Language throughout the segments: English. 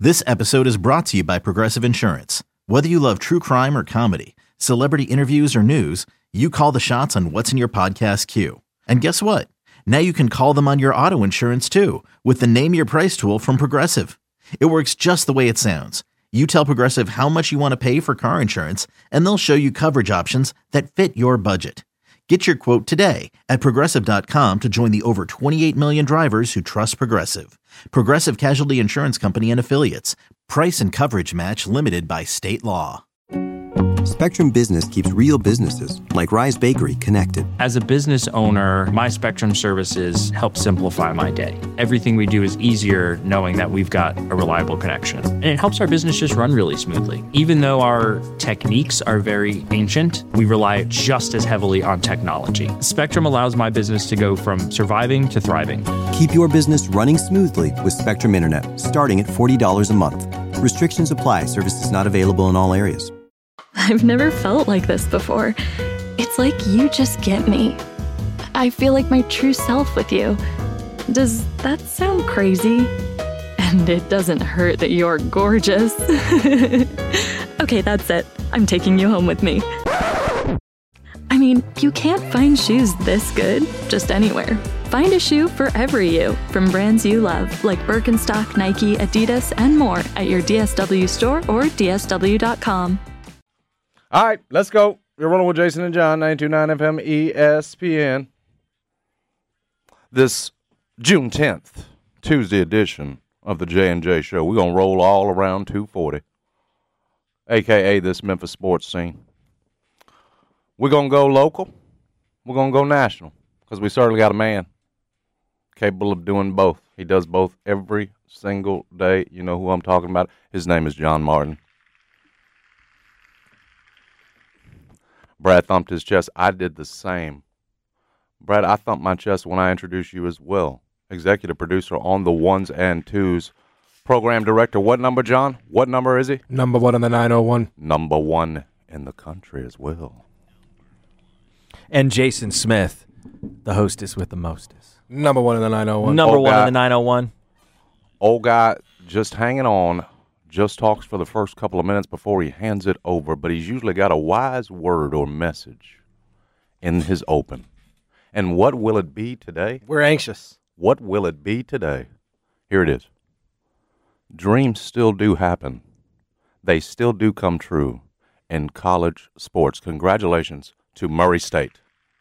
This episode is brought to you by Progressive Insurance. Whether you love true crime or comedy, celebrity interviews or news, you call the shots on what's in your podcast queue. And guess what? Now you can call them on your auto insurance too with the Name Your Price tool from Progressive. It works just the way it sounds. You tell Progressive how much you want to pay for car insurance, and they'll show you coverage options that fit your budget. Get your quote today at Progressive.com to join the over 28 million drivers who trust Progressive. Progressive Casualty Insurance Company and Affiliates. Price and coverage match limited by state law. Spectrum Business keeps real businesses, like Rise Bakery, connected. As a business owner, my Spectrum services help simplify my day. Everything we do is easier knowing that we've got a reliable connection. And it helps our business just run really smoothly. Even though our techniques are very ancient, we rely just as heavily on technology. Spectrum allows my business to go from surviving to thriving. Keep your business running smoothly with Spectrum Internet, starting at $40 a month. Restrictions apply. Services not available in all areas. I've never felt like this before. It's like you just get me. I feel like my true self with you. Does that sound crazy? And it doesn't hurt that you're gorgeous. Okay, that's it. I'm taking you home with me. I mean, you can't find shoes this good just anywhere. Find a shoe for every you from brands you love, like Birkenstock, Nike, Adidas, and more at your DSW store or DSW.com. All right, let's go. You're rolling with Jason and John, 92.9 FM ESPN. This June 10th, Tuesday edition of the J&J Show. We're going to roll all around 240, a.k.a. this Memphis sports scene. We're going to go local. We're going to go national because we certainly got a man capable of doing both. He does both every single day. You know who I'm talking about. His name is John Martin. Brad thumped his chest. I did the same. Brad, I thumped my chest when I introduced you as well. Executive producer on the ones and twos. Program director. What number, John? What number is he? Number one on the 901. Number one in the country as well. And Jason Smith, the hostess with the mostest. Number one in the 901. Number one in the 901. Old guy just hanging on. Just talks for the first couple of minutes before he hands it over, but he's usually got a wise word or message in his open. And what will it be today? We're anxious. What will it be today? Here it is. Dreams still do happen. They still do come true in college sports. Congratulations to Murray State.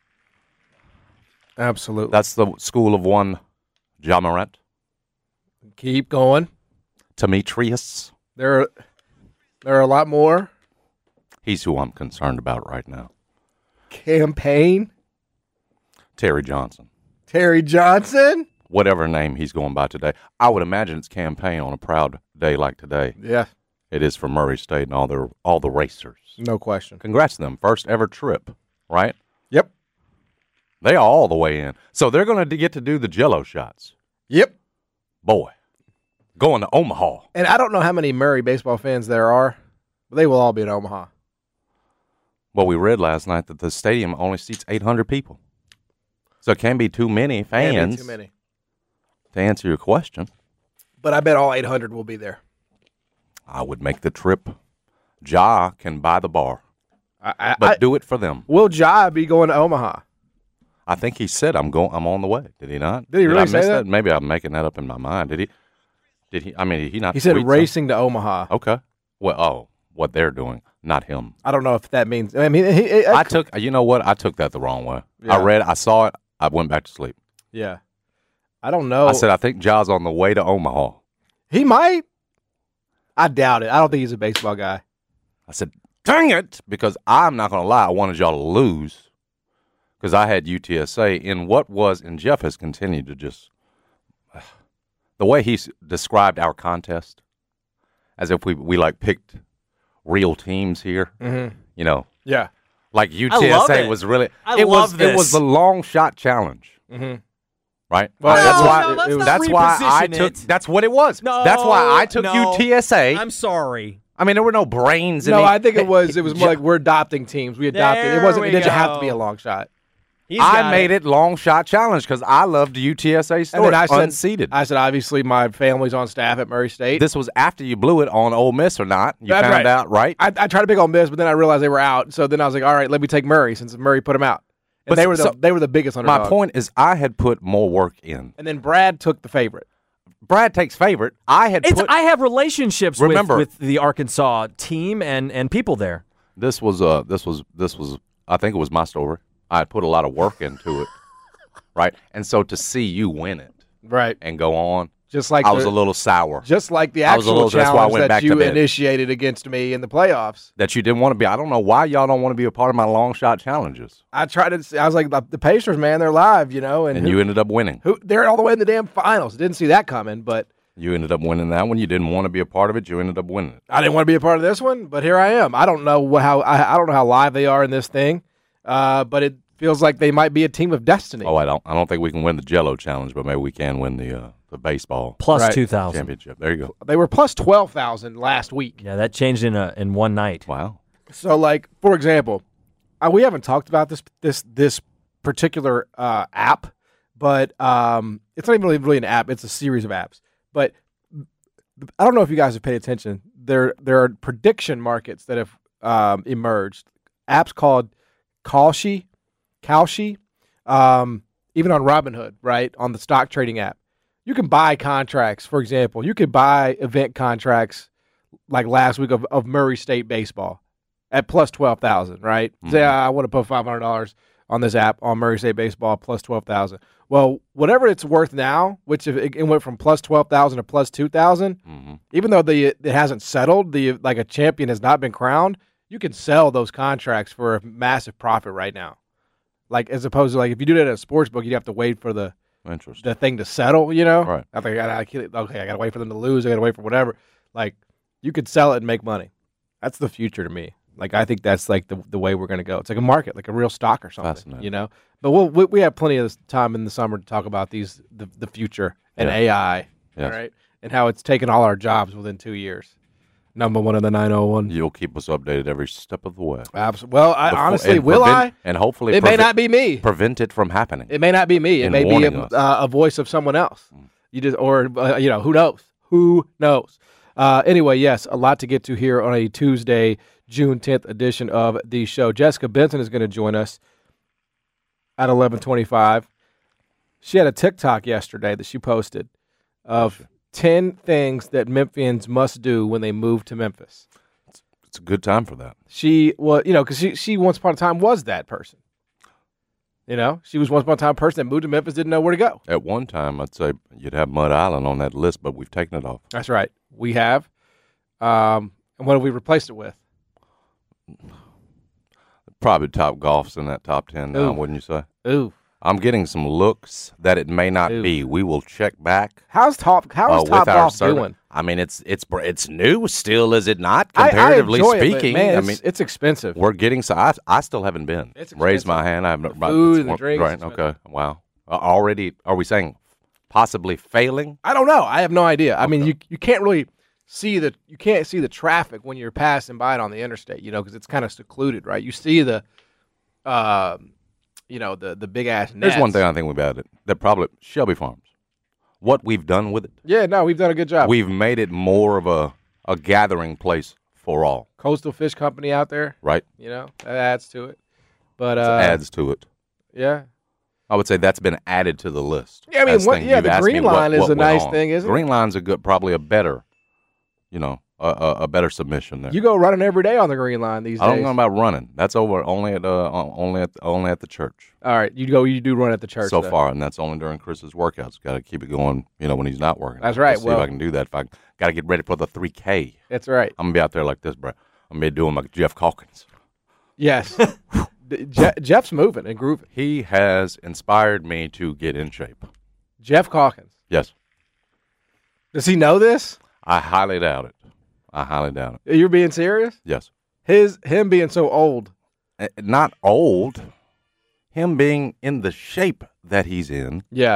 Absolutely. That's the school of one Ja Morant. Keep going. Demetrius. There are a lot more. He's who I'm concerned about right now. Campaign. Terry Johnson. Terry Johnson. Whatever name he's going by today. I would imagine it's Campaign on a proud day like today. Yeah. It is for Murray State and all the racers. No question. Congrats to them. First ever trip, right? Yep. They are all the way in. So they're going to get to do the Jell-O shots. Yep. Boy. Going to Omaha. And I don't know how many Murray baseball fans there are, but they will all be in Omaha. Well, we read last night that the stadium only seats 800 people. So it can be too many fans. Too many. To answer your question. But I bet all 800 will be there. I would make the trip. Ja can buy the bar. But do it for them. Will Ja be going to Omaha? I think he said I'm on the way. Did he not? Did he really say that? Maybe I'm making that up in my mind. Did he? I mean, did he not? He said racing to Omaha. Okay. Well, what they're doing, not him. I don't know if that means. I mean, I took. You know what? I took that the wrong way. Yeah. I saw it. I went back to sleep. Yeah. I don't know. I said I think Ja's on the way to Omaha. He might. I doubt it. I don't think he's a baseball guy. I said, dang it, because I'm not going to lie. I wanted y'all to lose because I had UTSA in what was, and Jeff has continued to just. The way he's described our contest, as if we like picked real teams here, you know. Yeah. Like UTSA was really. It was the long shot challenge, right? Well, that's why I took. That's what it was. No, that's why I took UTSA. I'm sorry. I mean, there were no brains. No, I think it was more like we're adopting teams. We adopted. It didn't have to be a long shot. I made it long shot challenge because I loved UTSA story. And then I said, unseated. I said, obviously, my family's on staff at Murray State. This was after you blew it on Ole Miss or not. You That's found out, right? I tried to pick Ole Miss, but then I realized they were out. So then I was like, all right, let me take Murray since Murray put them out. And they were the biggest underdog. My point is I had put more work in. And then Brad took the favorite. Brad takes favorite. I have relationships Remember, with the Arkansas team and people there. This was I think it was my story. I had put a lot of work into it. Right? And so to see you win it. Right. And go on. Just like I was a little sour. Just like the actual challenge that you initiated against me in the playoffs. That you didn't want to be. I don't know why y'all don't want to be a part of my long shot challenges. I was like, the Pacers, man, they're live, and you ended up winning. They're all the way in the damn finals. Didn't see that coming, but you ended up winning that one. You didn't want to be a part of it. You ended up winning it. I didn't want to be a part of this one, but here I am. I don't know how live they are in this thing, but it feels like they might be a team of destiny. Oh, I don't think we can win the Jello challenge, but maybe we can win the baseball plus 2,000 championship. There you go. They were plus 12,000 last week. Yeah, that changed in one night. Wow. So, like, for example, we haven't talked about this particular app, but it's not even really an app. It's a series of apps. But I don't know if you guys have paid attention. There are prediction markets that have emerged. Apps called Kalshi, even on Robinhood, right, on the stock trading app. You can buy contracts. For example, you could buy event contracts like last week of Murray State baseball at plus 12,000, right? Mm-hmm. Say, I want to put $500 on this app on Murray State baseball plus 12,000. Well, whatever it's worth now, which if it went from plus 12,000 to plus 2,000, even though it hasn't settled, like a champion has not been crowned, you can sell those contracts for a massive profit right now. Like, as opposed to, like, if you do that at a sports book, you'd have to wait for the thing to settle, Right. I think I got to wait for them to lose. I got to wait for whatever. Like, you could sell it and make money. That's the future to me. Like, I think that's, like, the way we're going to go. It's like a market, like a real stock or something, But we have plenty of time in the summer to talk about the future and AI, right? And how it's taken all our jobs within 2 years. Number one in the 901. You'll keep us updated every step of the way. Absolutely. Well, honestly, will I? And hopefully it may not be me. Prevent it from happening. It may not be me. It may be a voice of someone else. You just who knows? Who knows? Anyway, yes, a lot to get to here on a Tuesday, June 10th edition of the show. Jessica Benson is going to join us at 11:25. She had a TikTok yesterday that she posted of 10 things that Memphians must do when they move to Memphis. It's a good time for that. Because she once upon a time was that person. She was once upon a time a person that moved to Memphis, didn't know where to go. At one time, I'd say you'd have Mud Island on that list, but we've taken it off. That's right. We have. And what have we replaced it with? Probably Top Golf's in that top 10 now, wouldn't you say? Ooh. I'm getting some looks that it may not be. We will check back. How's Top Golf doing? I mean, it's new still, is it not? Comparatively speaking, it's expensive. We're getting I still haven't been. Raise my hand. I haven't. Food and the drinks. Right. Okay. Wow. Already, are we saying possibly failing? I don't know. I have no idea. Okay. I mean, you can't really see the traffic when you're passing by it on the interstate, because it's kind of secluded, right? You see the the big ass nets. There's one thing I think about it. That probably Shelby Farms. What we've done with it. Yeah, no, we've done a good job. We've made it more of a gathering place for all. Coastal Fish Company out there. Right. That adds to it. But it adds to it. Yeah. I would say that's been added to the list. Yeah, I mean, the Green Line is a nice thing, isn't it? Green Line's probably a better, a better submission there. You go running every day on the Green Line these days. I don't know about running. That's over only at the church. All right, you do run at the church so far, and that's only during Chris's workouts. Got to keep it going, when he's not working. That's right. See if I can do that. If I got to get ready for the 3K. That's right. I'm gonna be out there like this, bro. I'm gonna be doing like Jeff Calkins. Yes. Jeff's moving and grooving. He has inspired me to get in shape. Jeff Calkins. Yes. Does he know this? I highly doubt it. You're being serious? Yes. Him being so old. Not old. Him being in the shape that he's in. Yeah.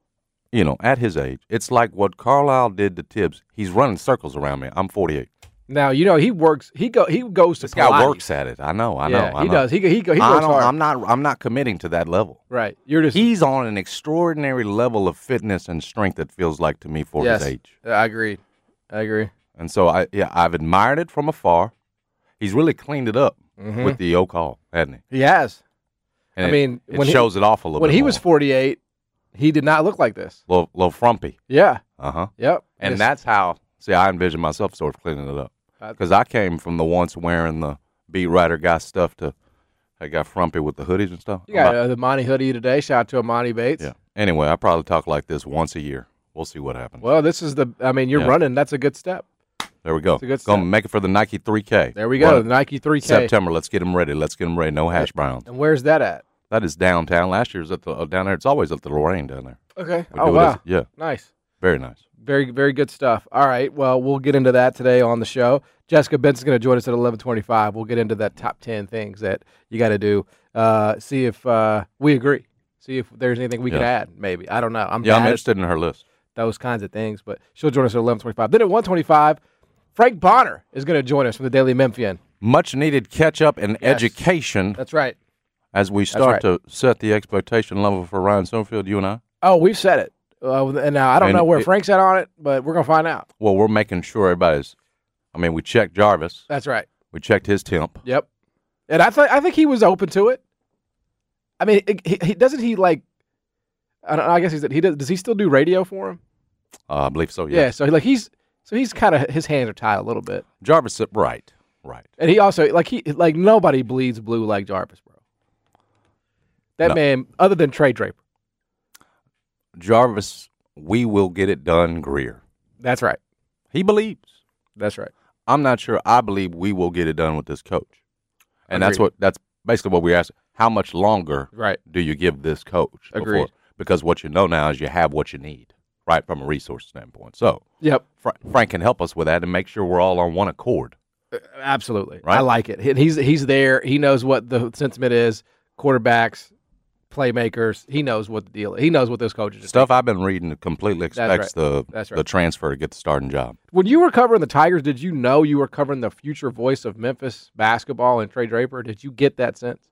At his age. It's like what Carlisle did to Tibbs. He's running circles around me. I'm 48. Now he works. He goes to This Pilates. guy works at it. I know. He does. He works hard. I'm not committing to that level. Right. You're just. He's on an extraordinary level of fitness and strength. It feels like to me for his age. I agree. And so I've admired it from afar. He's really cleaned it up with the O'Call, hasn't he? He has. And it shows it off a little bit. When he more. was 48, he did not look like this. Little frumpy. Yeah. Yep. And that's how. See, I envision myself sort of cleaning it up because I came from the once wearing the beat writer guy stuff to I got frumpy with the hoodies and stuff. You got the Monty hoodie today. Shout out to Amani Bates. Yeah. Anyway, I probably talk like this once a year. We'll see what happens. Well, this is you're running. That's a good step. There we go. It's a good Gonna step. make it for the Nike 3K. There we go. The Nike 3K. September. Let's get them ready. No hash browns. And where's that at? That is downtown. Last year was at the down there. It's always at the Lorraine down there. Okay. We do it as- yeah. Nice. Very nice. Very, very good stuff. All right. Well, we'll get into that today on the show. Jessica Benson's going to join us at 11:25. We'll get into that top 10 things that you got to do. See if we agree. See if there's anything we could add. Maybe. I don't know. I'm interested in her list. Those kinds of things. But she'll join us at 11:25. Then at 1:25, Frank Bonner is going to join us from the Daily Memphian. Much needed catch up and education. That's right. As we start to set the expectation level for Ryan Summerfield, you and I. Oh, we've said it. And now I don't know where Frank's at on it, but we're going to find out. Well, we're making sure everybody's. I mean, we checked Jarvis. That's right. We checked his temp. Yep. And I think he was open to it. I mean, he doesn't he like? I guess he does. Does he still do radio for him? I believe so. Yeah. So he's kind of his hands are tied a little bit. Jarvis, right. And he also like nobody bleeds blue like Jarvis, bro. That man, other than Trey Draper. Jarvis, we will get it done, Greer. That's right. He believes. That's right. I'm not sure. I believe we will get it done with this coach. And Agreed. that's basically what we asked. How much longer do you give this coach? Agreed. Because what you know now is you have what you need, right, from a resource standpoint. So Frank can help us with that and make sure we're all on one accord. Absolutely. Right? I like it. He's there. He knows what the sentiment is. Quarterbacks, playmakers. He knows what the deal is. He knows what those coaches are Stuff thinking. I've been reading completely expects the transfer to get the starting job. When you were covering the Tigers, did you know you were covering the future voice of Memphis basketball and Trey Draper? Did you get that sense?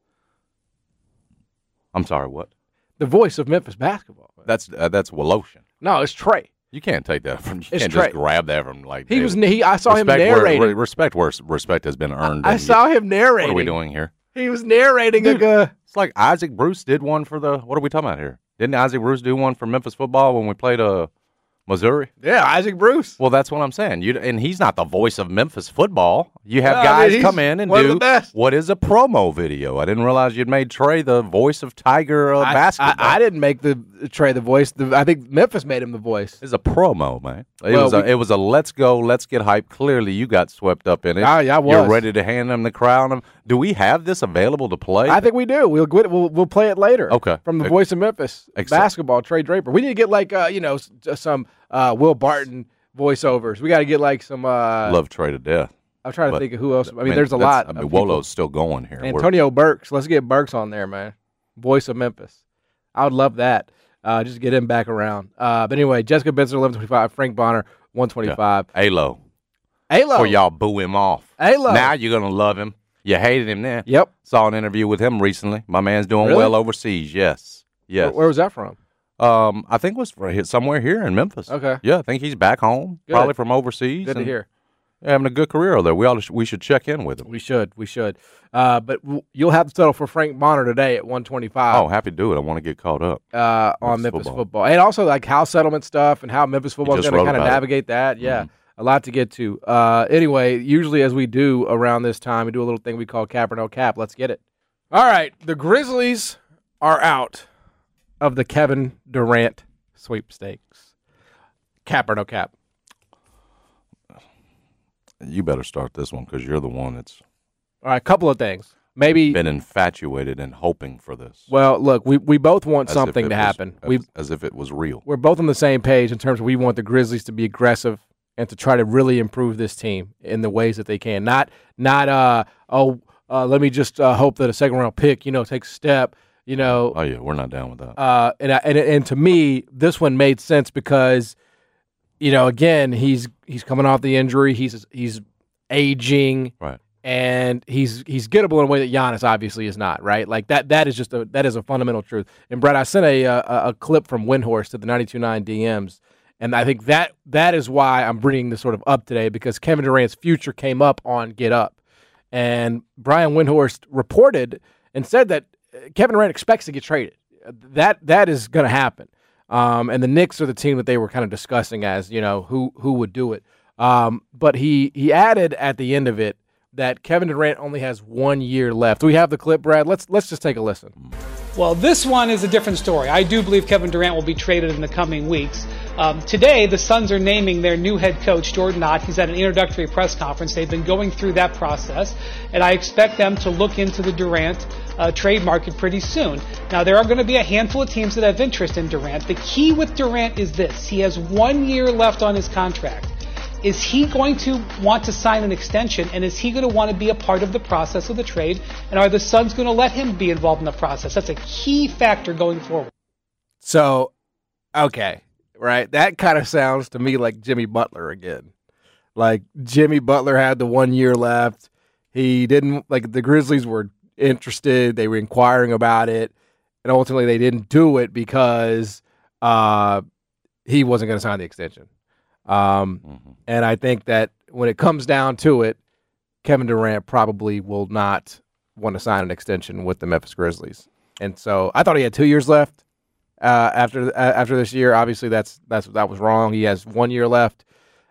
I'm sorry, what? The voice of Memphis basketball. That's Woloshin. No, it's Trey. You can't take that from. You It's can't Trey. just grab that from like. He David. was. I saw him narrating. Respect where respect has been earned. I saw him narrating. What are we doing here? He was narrating. It's like Isaac Bruce did one for the. What are we talking about here? Didn't Isaac Bruce do one for Memphis football when we played Missouri? Yeah, Isaac Bruce. Well, that's what I'm saying. And he's not the voice of Memphis football. You have No, guys he's come in and one of do the best. what is a promo video. I didn't realize you'd made Trey the voice of Tiger basketball. I didn't make the Trey the voice. I think Memphis made him the voice. It's a promo, man. It was a let's go, let's get hyped. Clearly, you got swept up in it. I was. You're ready to hand them the crown. Do we have this available to play? I think we do. We'll play it later. Okay. From the voice of Memphis basketball, Trey Draper. We need to get like some Will Barton voiceovers. We got to get like some. Love Trey to death. I'm trying to think of who else. I mean there's a lot. I mean, Wolo's still going here. Antonio Burks. Let's get Burks on there, man. Voice of Memphis. I would love that. Just get him back around. But anyway, Jessica Benson, 11:25. Frank Bonner, 1:25. Alo. Alo. Or y'all boo him off. Alo. Now you're gonna love him. You hated him then. Yep. Saw an interview with him recently. My man's doing well overseas. Yes. Where was that from? I think it was somewhere here in Memphis. Okay. Yeah, I think he's back home, probably from overseas. Good to hear. Having a good career over there. We should check in with him. We should. But you'll have to settle for Frank Bonner today at 1:25. Oh, happy to do it. I want to get caught up on Memphis football. And also like house settlement stuff and how Memphis football is going to kind of navigate that. Yeah, a lot to get to. Anyway, usually as we do around this time, we do a little thing we call Cap or No Cap. Let's get it. All right, the Grizzlies are out of the Kevin Durant sweepstakes. Cap or No Cap? You better start this one because you're the one that's all right. A couple of things. Maybe been infatuated and hoping for this. Well, look, we both want something to happen. As if it was real. We're both on the same page in terms of we want the Grizzlies to be aggressive and to try to really improve this team in the ways that they can. Not let me just hope that a second round pick, takes a step. Oh yeah, we're not down with that. And to me, this one made sense because, again, he's coming off the injury. He's aging, Right. and he's gettable in a way that Giannis obviously is not, right? Like that is just that is a fundamental truth. And Brett, I sent a clip from Windhorst to the 92.9 DMs, and I think that is why I'm bringing this sort of up today, because Kevin Durant's future came up on Get Up, and Brian Windhorst reported and said that Kevin Durant expects to get traded. That is going to happen. And the Knicks are the team that they were kind of discussing as, who would do it. But he added at the end of it that Kevin Durant only has 1 year left. Do we have the clip, Brad? Let's just take a listen. Well, this one is a different story. I do believe Kevin Durant will be traded in the coming weeks. Today, the Suns are naming their new head coach, Jordan Ott. He's at an introductory press conference. They've been going through that process, and I expect them to look into the Durant trade market pretty soon. Now, there are going to be a handful of teams that have interest in Durant. The key with Durant is this. He has 1 year left on his contract. Is he going to want to sign an extension, and is he going to want to be a part of the process of the trade? And are the Suns going to let him be involved in the process? That's a key factor going forward. So, okay, right? That kind of sounds to me like Jimmy Butler again. Like Jimmy Butler had the 1 year left. He didn't, like the Grizzlies were interested. They were inquiring about it. And ultimately they didn't do it because he wasn't going to sign the extension. And I think that when it comes down to it, Kevin Durant probably will not want to sign an extension with the Memphis Grizzlies. And so I thought he had 2 years left after this year. Obviously, that was wrong. He has 1 year left.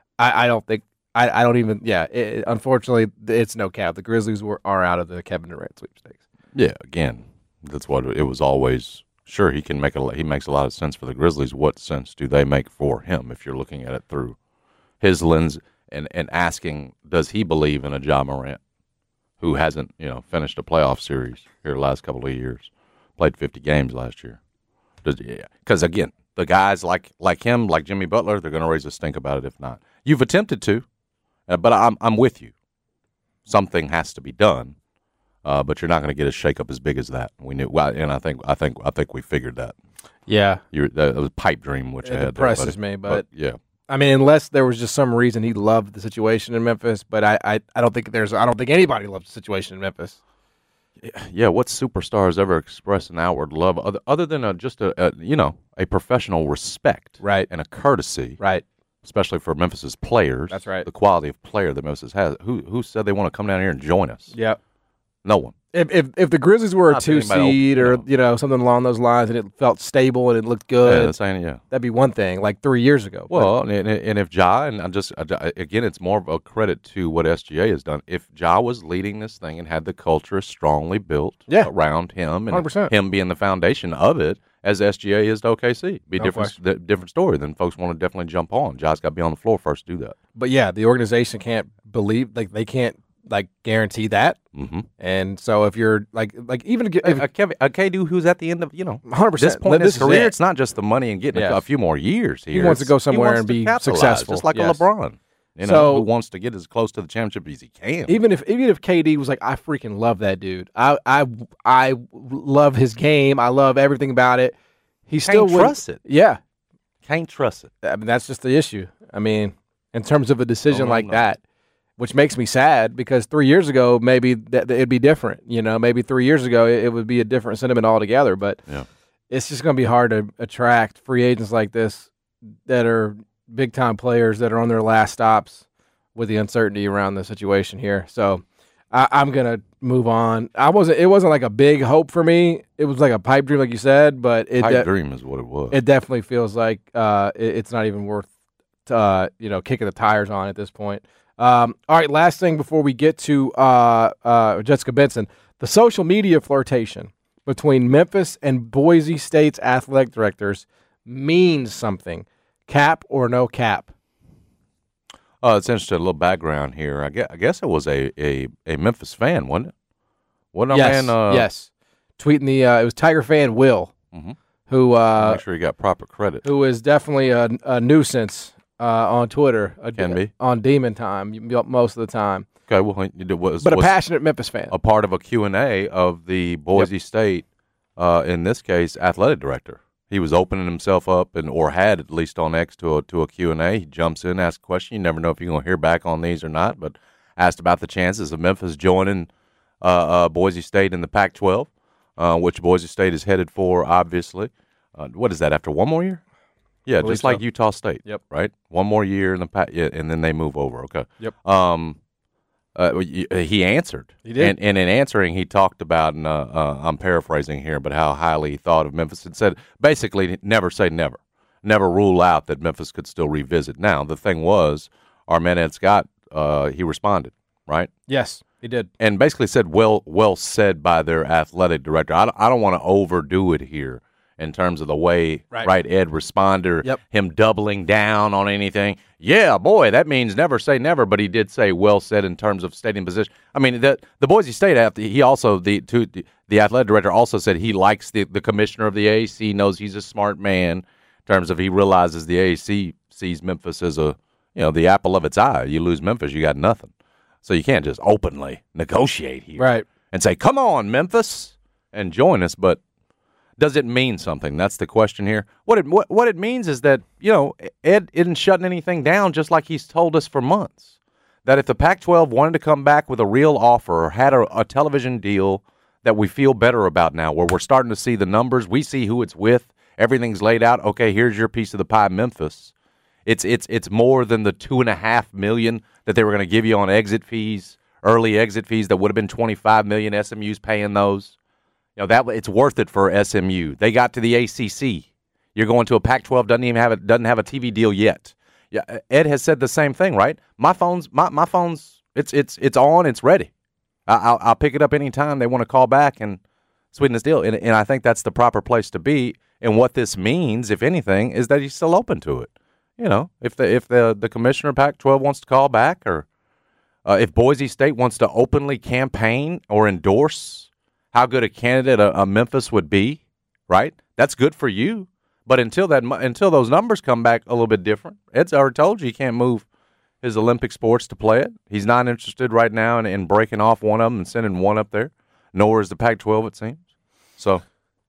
Unfortunately, it's no cap. The Grizzlies are out of the Kevin Durant sweepstakes. Yeah, again, that's what it was always. Sure, he makes a lot of sense for the Grizzlies. What sense do they make for him if you're looking at it through his lens and asking, does he believe in a Ja Morant who hasn't, finished a playoff series here the last couple of years, played 50 games last year? Because, again, the guys like him, like Jimmy Butler, they're going to raise a stink about it if not. You've attempted to, but I'm with you. Something has to be done. But you're not going to get a shakeup as big as that. We knew, and I think we figured that. Yeah, that was a pipe dream, which it had impresses me. But yeah, I mean, unless there was just some reason he loved the situation in Memphis, but I don't think anybody loves the situation in Memphis. Yeah, what superstars ever express an outward love other than just a professional respect, right, and a courtesy, right, especially for Memphis's players. That's right. The quality of player that Memphis has. Who said they want to come down here and join us? Yeah. No one. If the Grizzlies were a 2 seed or something along those lines, and it felt stable and it looked good, that'd be one thing. Like 3 years ago. Well, and if Ja, and again, it's more of a credit to what SGA has done. If Ja was leading this thing and had the culture strongly built around him, and 100%. Him being the foundation of it, as SGA is to OKC, be a different story. Then folks want to definitely jump on. Ja's got to be on the floor first to do that. But yeah, the organization can't believe they can't. Guarantee that, and so if you're even if KD who's at the end of 100% this point in his career, it's not just the money and getting a few more years here. He wants to go somewhere and be successful, just like a LeBron. Who wants to get as close to the championship as he can. Even if KD was like, I freaking love that dude. I love his game. I love everything about it. He still can't trust it. Yeah, can't trust it. I mean, that's just the issue. I mean, in terms of a decision that. Which makes me sad because 3 years ago maybe it'd be different. Maybe 3 years ago it would be a different sentiment altogether. But it's just going to be hard to attract free agents like this that are big time players that are on their last stops with the uncertainty around the situation here. So I'm going to move on. It wasn't like a big hope for me. It was like a pipe dream, like you said. But pipe dream is what it was. It definitely feels like it's not even worth kicking the tires on at this point. All right, last thing before we get to Jessica Benson, the social media flirtation between Memphis and Boise State's athletic directors means something. Cap or no cap? It's interesting. A little background here. I guess it was a Memphis fan, wasn't it? Wasn't yes, man? Yes. Tweeting it was Tiger fan Will, who make sure he got proper credit. Who is definitely a nuisance. On Twitter, can be on Demon Time most of the time. Okay, well, but a passionate Memphis fan, a part of a Q&A of the Boise State, in this case, athletic director. He was opening himself up, or had at least on X to a Q&A. He jumps in, asks a question. You never know if you're going to hear back on these or not. But asked about the chances of Memphis joining Boise State in the Pac-12, which Boise State is headed for, obviously. What is that, after one more year? Yeah, just like Utah State. Yep. Right? One more year in the and then they move over. Okay. Yep. He answered. He did. And in answering, he talked about, and I'm paraphrasing here, but how highly he thought of Memphis and said, basically, never say never. Never rule out that Memphis could still revisit. Now, the thing was, Armand Scott, he responded, right? Yes, he did. And basically said, well said by their athletic director. I don't want to overdo it here in terms of the way Ed responded, him doubling down on anything. Yeah, boy, that means never say never, but he did say well said in terms of stating position. I mean, the Boise State, he also, the athletic director also said he likes the commissioner of the AAC, knows he's a smart man in terms of he realizes the AAC sees Memphis as the apple of its eye. You lose Memphis, you got nothing. So you can't just openly negotiate here. Right. And say, come on, Memphis, and join us, but does it mean something? That's the question here. What it means is that, Ed isn't shutting anything down, just like he's told us for months. That if the Pac-12 wanted to come back with a real offer or had a television deal that we feel better about now, where we're starting to see the numbers, we see who it's with, everything's laid out. Okay, here's your piece of the pie, Memphis. It's more than the $2.5 million that they were going to give you on exit fees, early exit fees that would have been $25 million. SMU's paying those. That it's worth it for SMU. They got to the ACC. You're going to a Pac-12 doesn't have a TV deal yet. Yeah, Ed has said the same thing, right? My phone's it's on, it's ready. I'll pick it up anytime they want to call back and sweeten this deal. And I think that's the proper place to be. And what this means, if anything, is that he's still open to it. If the commissioner of Pac-12 wants to call back, or if Boise State wants to openly campaign or endorse how good a candidate a Memphis would be, right? That's good for you. But until those numbers come back a little bit different, Ed's already told you he can't move his Olympic sports to play it. He's not interested right now in breaking off one of them and sending one up there, nor is the Pac-12, it seems. So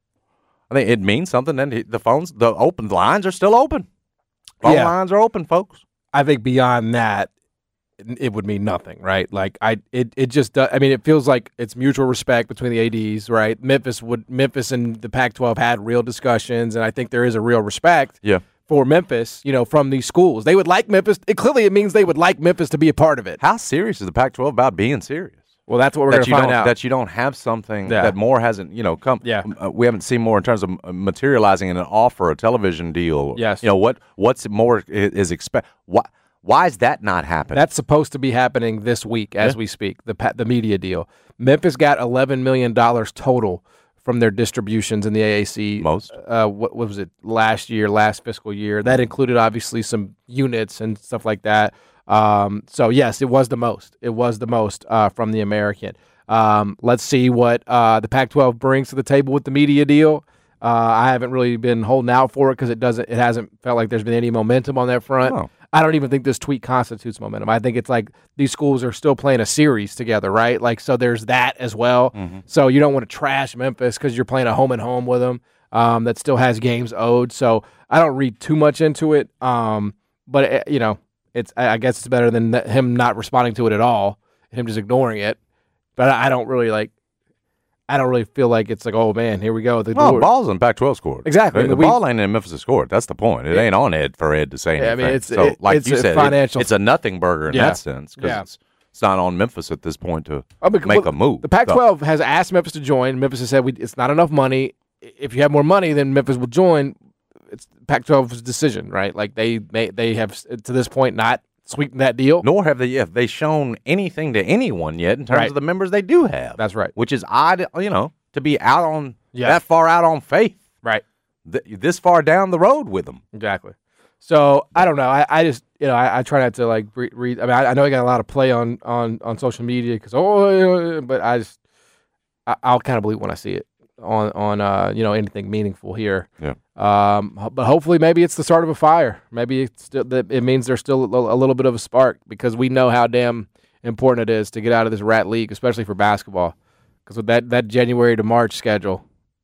I think it means something. Then the lines are still open. Phone lines are open, folks. I think beyond that, it would mean nothing, right? Like it just does. I mean, it feels like it's mutual respect between the ADs, right? Memphis and the Pac-12 had real discussions, and I think there is a real respect for Memphis, from these schools. They would like Memphis. It means they would like Memphis to be a part of it. How serious is the Pac-12 about being serious? Well, that's what we're going to find out. That you don't have something that more hasn't, come. Yeah. We haven't seen more in terms of materializing in an offer, a television deal. Yes. What's more is expected. Why is that not happening? That's supposed to be happening this week as we speak, the media deal. Memphis got $11 million total from their distributions in the AAC. Most. What was it, last fiscal year? That included, obviously, some units and stuff like that. So, yes, it was the most. It was the most from the American. Let's see what the Pac-12 brings to the table with the media deal. I haven't really been holding out for it because it hasn't felt like there's been any momentum on that front. Oh. I don't even think this tweet constitutes momentum. I think it's like these schools are still playing a series together, right? Like, so there's that as well. Mm-hmm. So you don't want to trash Memphis because you're playing a home-and-home with them that still has games owed. So I don't read too much into it. But, I guess it's better than him not responding to it at all, him just ignoring it. But I don't really feel like it's like, oh, man, here we go. The ball's in Pac-12 scored. Exactly. The ball ain't in Memphis scored. That's the point. It ain't on Ed for Ed to say anything. I mean, it's you said, financial. It's a nothing burger in that sense because it's not on Memphis at this point to make a move. The Pac-12 has asked Memphis to join. Memphis has said it's not enough money. If you have more money, then Memphis will join. It's Pac-12's decision, right? Like they have to this point not sweetened that deal. Nor have they shown anything to anyone yet in terms of the members they do have. That's right. Which is odd, to be out on that far out on faith, right? This far down the road with them, exactly. So I don't know. I just I try not to like read. I mean, I know I got a lot of play on social media because but I'll kind of believe when I see it on anything meaningful here. Yeah. But hopefully, maybe it's the start of a fire. Maybe it means there's still a little bit of a spark because we know how damn important it is to get out of this rat league, especially for basketball. Because with that January to March schedule,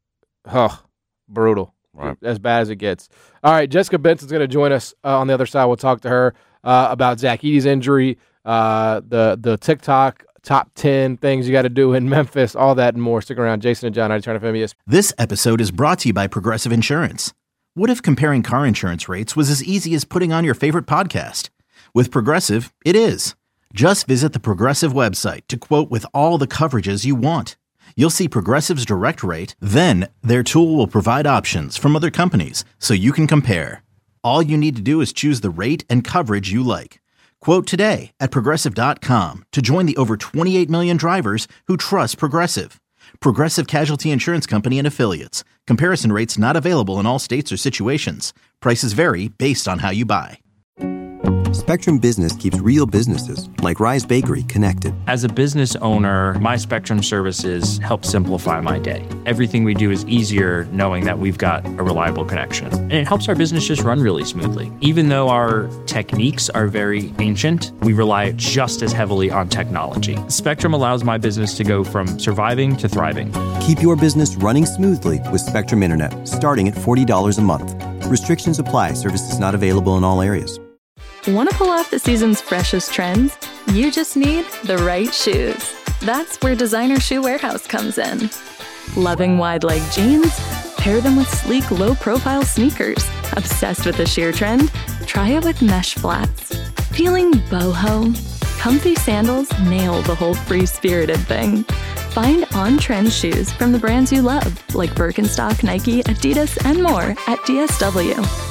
brutal. Right. As bad as it gets. All right, Jessica Benson's going to join us on the other side. We'll talk to her about Zach Edey's injury, the TikTok top 10 things you got to do in Memphis, all that and more. Stick around. Jason and John, 90 FM ESPN. This episode is brought to you by Progressive Insurance. What if comparing car insurance rates was as easy as putting on your favorite podcast? With Progressive, it is. Just visit the Progressive website to quote with all the coverages you want. You'll see Progressive's direct rate, then their tool will provide options from other companies so you can compare. All you need to do is choose the rate and coverage you like. Quote today at Progressive.com to join the over 28 million drivers who trust Progressive. Progressive Casualty Insurance Company and Affiliates. Comparison rates not available in all states or situations. Prices vary based on how you buy. Spectrum Business keeps real businesses, like Rise Bakery, connected. As a business owner, my Spectrum services help simplify my day. Everything we do is easier knowing that we've got a reliable connection. And it helps our business just run really smoothly. Even though our techniques are very ancient, we rely just as heavily on technology. Spectrum allows my business to go from surviving to thriving. Keep your business running smoothly with Spectrum Internet, starting at $40 a month. Restrictions apply. Services not available in all areas. Want to pull off the season's freshest trends? You just need the right shoes. That's where Designer Shoe Warehouse comes in. Loving wide-leg jeans? Pair them with sleek, low-profile sneakers. Obsessed with the sheer trend? Try it with mesh flats. Feeling boho? Comfy sandals nail the whole free-spirited thing. Find on-trend shoes from the brands you love, like Birkenstock, Nike, Adidas, and more at DSW.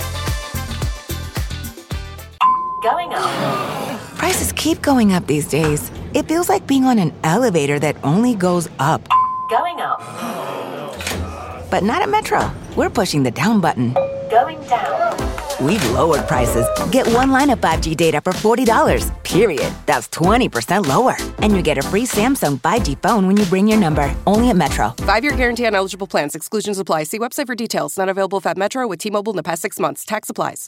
Going up. Prices keep going up these days. It feels like being on an elevator that only goes up. Going up. But not at Metro. We're pushing the down button. Going down. We've lowered prices. Get one line of 5G data for $40, period. That's 20% lower. And you get a free Samsung 5G phone when you bring your number. Only at Metro. 5-year guarantee on eligible plans. Exclusions apply. See website for details. Not available at Metro with T-Mobile in the past 6 months. Tax applies.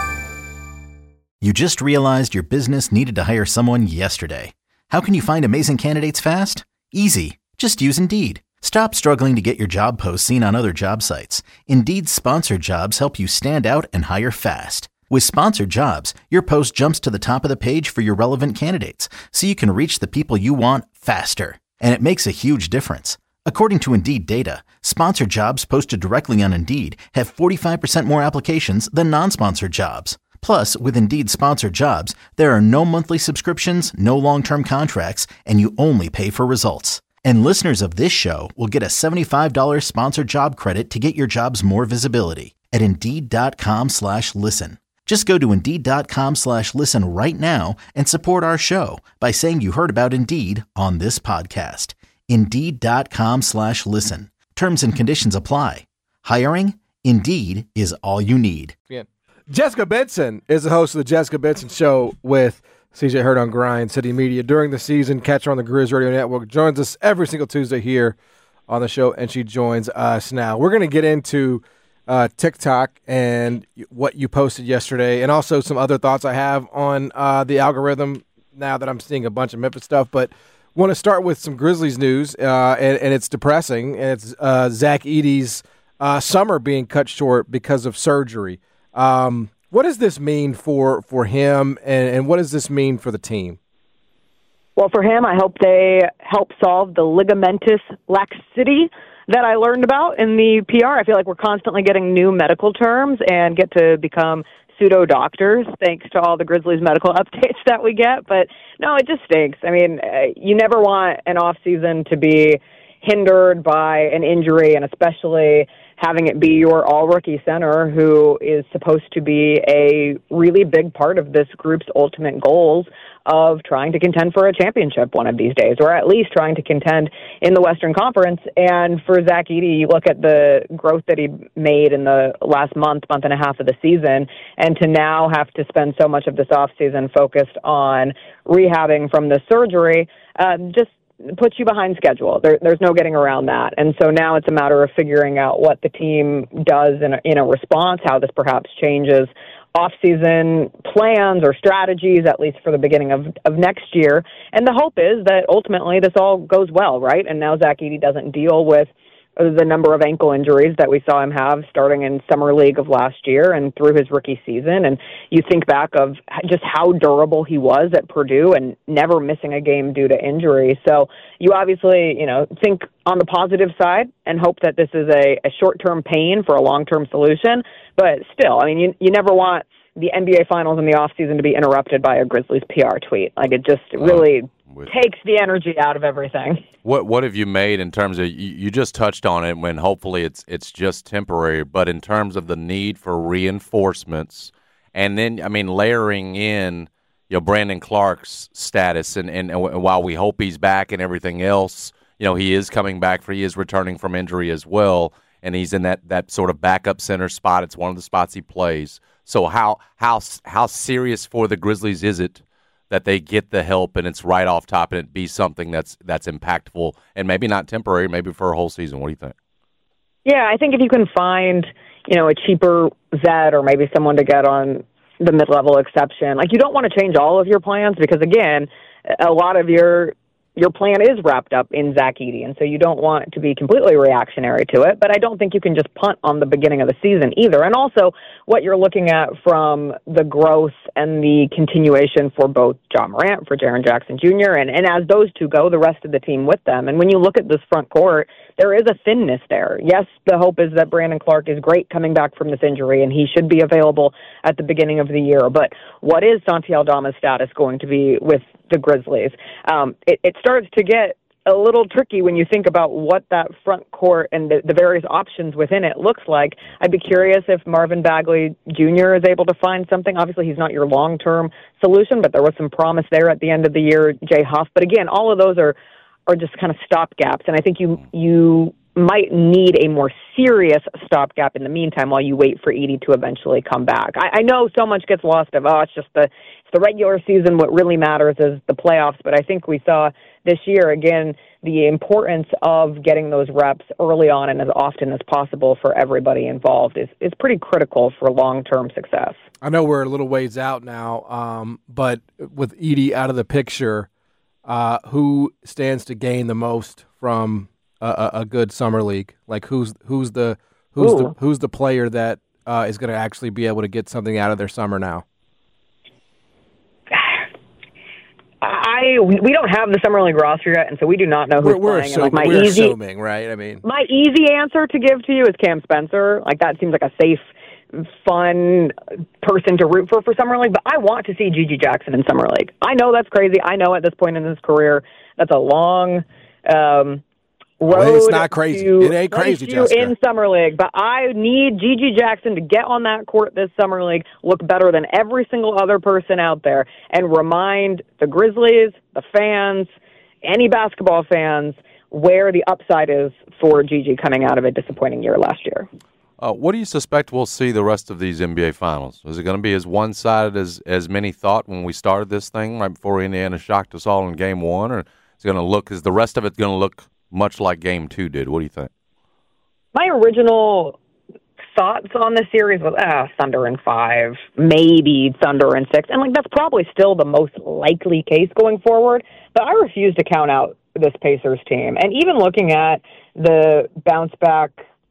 You just realized your business needed to hire someone yesterday. How can you find amazing candidates fast? Easy. Just use Indeed. Stop struggling to get your job posts seen on other job sites. Indeed's sponsored jobs help you stand out and hire fast. With sponsored jobs, your post jumps to the top of the page for your relevant candidates, so you can reach the people you want faster. And it makes a huge difference. According to Indeed data, sponsored jobs posted directly on Indeed have 45% more applications than non-sponsored jobs. Plus, with Indeed sponsored jobs, there are no monthly subscriptions, no long-term contracts, and you only pay for results. And listeners of this show will get a $75 sponsored job credit to get your jobs more visibility at Indeed.com/listen. Just go to Indeed.com/listen right now and support our show by saying you heard about Indeed on this podcast. Indeed.com/listen. Terms and conditions apply. Hiring? Indeed is all you need. Yeah. Jessica Benson is the host of the Jessica Benson Show with CJ Hurd on Grind City Media during the season. Catch her on the Grizz Radio Network. Joins us every single Tuesday here on the show, and she joins us now. We're going to get into TikTok and what you posted yesterday, and also some other thoughts I have on the algorithm now that I'm seeing a bunch of Memphis stuff. But want to start with some Grizzlies news, and it's depressing. And it's Zach Edey's summer being cut short because of surgery. What does this mean for him, and what does this mean for the team? Well, for him, I hope they help solve the ligamentous laxity that I learned about in the PR. I feel like we're constantly getting new medical terms and get to become pseudo-doctors thanks to all the Grizzlies medical updates that we get. But, no, it just stinks. I mean, you never want an off-season to be hindered by an injury, and especially having it be your all-rookie center who is supposed to be a really big part of this group's ultimate goals of trying to contend for a championship one of these days, or at least trying to contend in the Western Conference. And for Zach Edey, you look at the growth that he made in the last month and a half of the season, and to now have to spend so much of this offseason focused on rehabbing from the surgery, just puts you behind schedule. There's no getting around that. And so now it's a matter of figuring out what the team does in a response, how this perhaps changes off-season plans or strategies, at least for the beginning of next year. And the hope is that ultimately this all goes well, right? And now Zach Edey doesn't deal with the number of ankle injuries that we saw him have starting in Summer League of last year and through his rookie season. And you think back of just how durable he was at Purdue and never missing a game due to injury. So you obviously, think on the positive side and hope that this is a short-term pain for a long-term solution. But still, I mean, you never want the NBA Finals in the offseason to be interrupted by a Grizzlies PR tweet. Like, it just really takes the energy out of everything. What have you made in terms of, you just touched on it when hopefully it's just temporary, but in terms of the need for reinforcements, and then, I mean, layering in, Brandon Clark's status, and while we hope he's back and everything else, he is coming back, he is returning from injury as well, and he's in that sort of backup center spot. It's one of the spots he plays. So how serious for the Grizzlies is it that they get the help and it's right off top and it be something that's impactful and maybe not temporary, maybe for a whole season? What do you think? Yeah, I think if you can find, a cheaper vet or maybe someone to get on the mid-level exception, like, you don't want to change all of your plans because, again, a lot of your plan is wrapped up in Zach Edey, and so you don't want to be completely reactionary to it, but I don't think you can just punt on the beginning of the season either. And also, what you're looking at from the growth and the continuation for both John Morant, for Jaren Jackson Jr., and as those two go, the rest of the team with them. And when you look at this front court, there is a thinness there. Yes, the hope is that Brandon Clark is great coming back from this injury, and he should be available at the beginning of the year. But what is Santi Aldama's status going to be with the Grizzlies? It starts to get a little tricky when you think about what that front court and the various options within it looks like. I'd be curious if Marvin Bagley Jr. is able to find something. Obviously, he's not your long-term solution, but there was some promise there at the end of the year, Jay Huff. But again, all of those are just kind of stopgaps, and I think you might need a more serious stopgap in the meantime while you wait for Edey to eventually come back. I know so much gets lost of, it's just the regular season. What really matters is the playoffs, but I think we saw this year, again, the importance of getting those reps early on and as often as possible for everybody involved is pretty critical for long-term success. I know we're a little ways out now, but with Edey out of the picture, who stands to gain the most from a good summer league? Like, who's the player that is going to actually be able to get something out of their summer now? We don't have the summer league roster yet, and so we do not know who's playing. We're assuming, right? I mean, my easy answer to give to you is Cam Spencer. Like, that seems like a safe, fun person to root for summer league. But I want to see Gigi Jackson in summer league. I know that's crazy. I know at this point in his career that's a long road. It's not crazy. It ain't crazy, Jessica. In summer league, but I need Gigi Jackson to get on that court this summer league, look better than every single other person out there, and remind the Grizzlies, the fans, any basketball fans, where the upside is for Gigi coming out of a disappointing year last year. What do you suspect we'll see the rest of these NBA Finals? Is it going to be as one-sided as many thought when we started this thing right before Indiana shocked us all in Game 1, or is the rest of it going to look much like Game 2 did? What do you think? My original thoughts on the series was Thunder in 5, maybe Thunder in 6, and that's probably still the most likely case going forward. But I refuse to count out this Pacers team, and even looking at the bounce back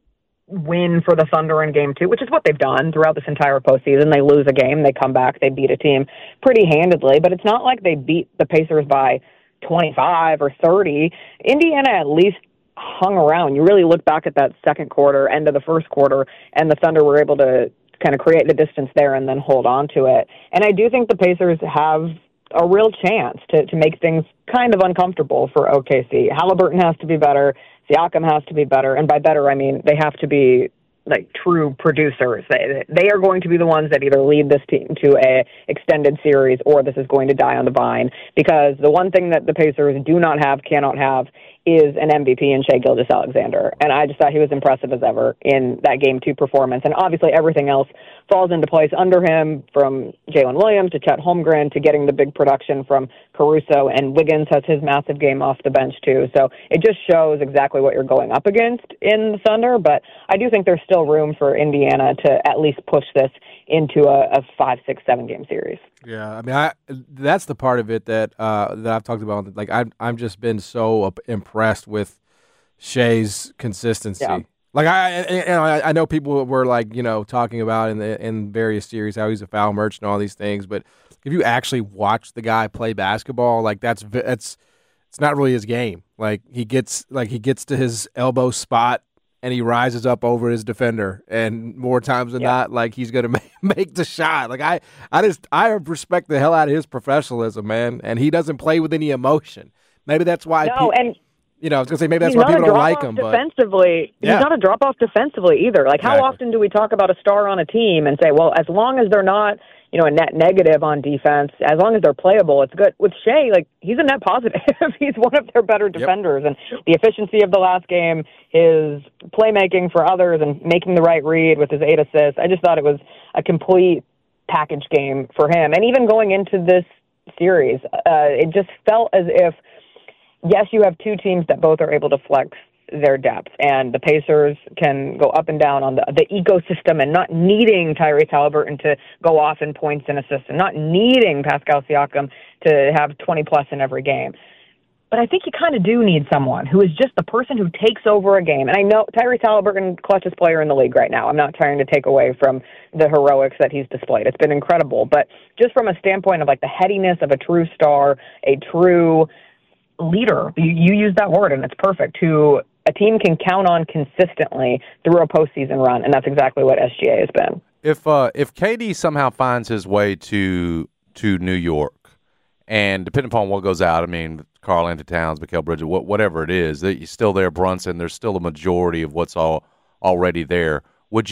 win for the Thunder in Game 2, which is what they've done throughout this entire postseason. They lose a game, they come back, they beat a team pretty handedly, but it's not like they beat the Pacers by 25 or 30. Indiana at least hung around. You really look back at that second quarter, end of the first quarter, and the Thunder were able to kind of create the distance there and then hold on to it. And I do think the Pacers have a real chance to make things kind of uncomfortable for OKC. Halliburton has to be better. Siakam has to be better. And by better, I mean they have to be true producers. They are going to be the ones that either lead this team to a extended series or this is going to die on the vine, because the one thing that the Pacers cannot have is an MVP in Shai Gilgeous-Alexander. And I just thought he was impressive as ever in that Game 2 performance. And obviously everything else falls into place under him, from Jalen Williams to Chet Holmgren to getting the big production from Caruso, and Wiggins has his massive game off the bench too. So it just shows exactly what you're going up against in the Thunder. But I do think there's still room for Indiana to at least push this into a 5, 6, 7 game series. Yeah, I mean, that's the part of it that I've talked about. I've just been so impressed with Shai's consistency. Yeah. Like I know people were like, talking about in various series how he's a foul merchant and all these things, but if you actually watch the guy play basketball, like it's not really his game. Like he gets to his elbow spot and he rises up over his defender, and more times than not, like he's gonna make the shot. Like I respect the hell out of his professionalism, man, and he doesn't play with any emotion. Maybe that's why. No, and I was gonna say maybe that's why people don't like him. Defensively, but he's not a drop off defensively either. Like how often do we talk about a star on a team and say, well, as long as they're not, a net negative on defense, as long as they're playable, it's good. With Shai, like he's a net positive. He's one of their better defenders, and the efficiency of the last game, his playmaking for others, and making the right read with his 8 assists. I just thought it was a complete package game for him. And even going into this series, it just felt as if, yes, you have two teams that both are able to flex their depth, and the Pacers can go up and down on the ecosystem and not needing Tyrese Halliburton to go off in points and assists and not needing Pascal Siakam to have 20-plus in every game. But I think you kind of do need someone who is just the person who takes over a game. And I know Tyrese Halliburton, clutchest player in the league right now. I'm not trying to take away from the heroics that he's displayed. It's been incredible. But just from a standpoint of like the headiness of a true star, a true leader, you use that word and it's perfect, who a team can count on consistently through a postseason run, and that's exactly what SGA has been. If KD somehow finds his way to New York, and depending upon what goes out, I mean, Karl-Anthony Towns, Mikal Bridges, whatever it is, he's still there, Brunson, there's still a majority of what's already there.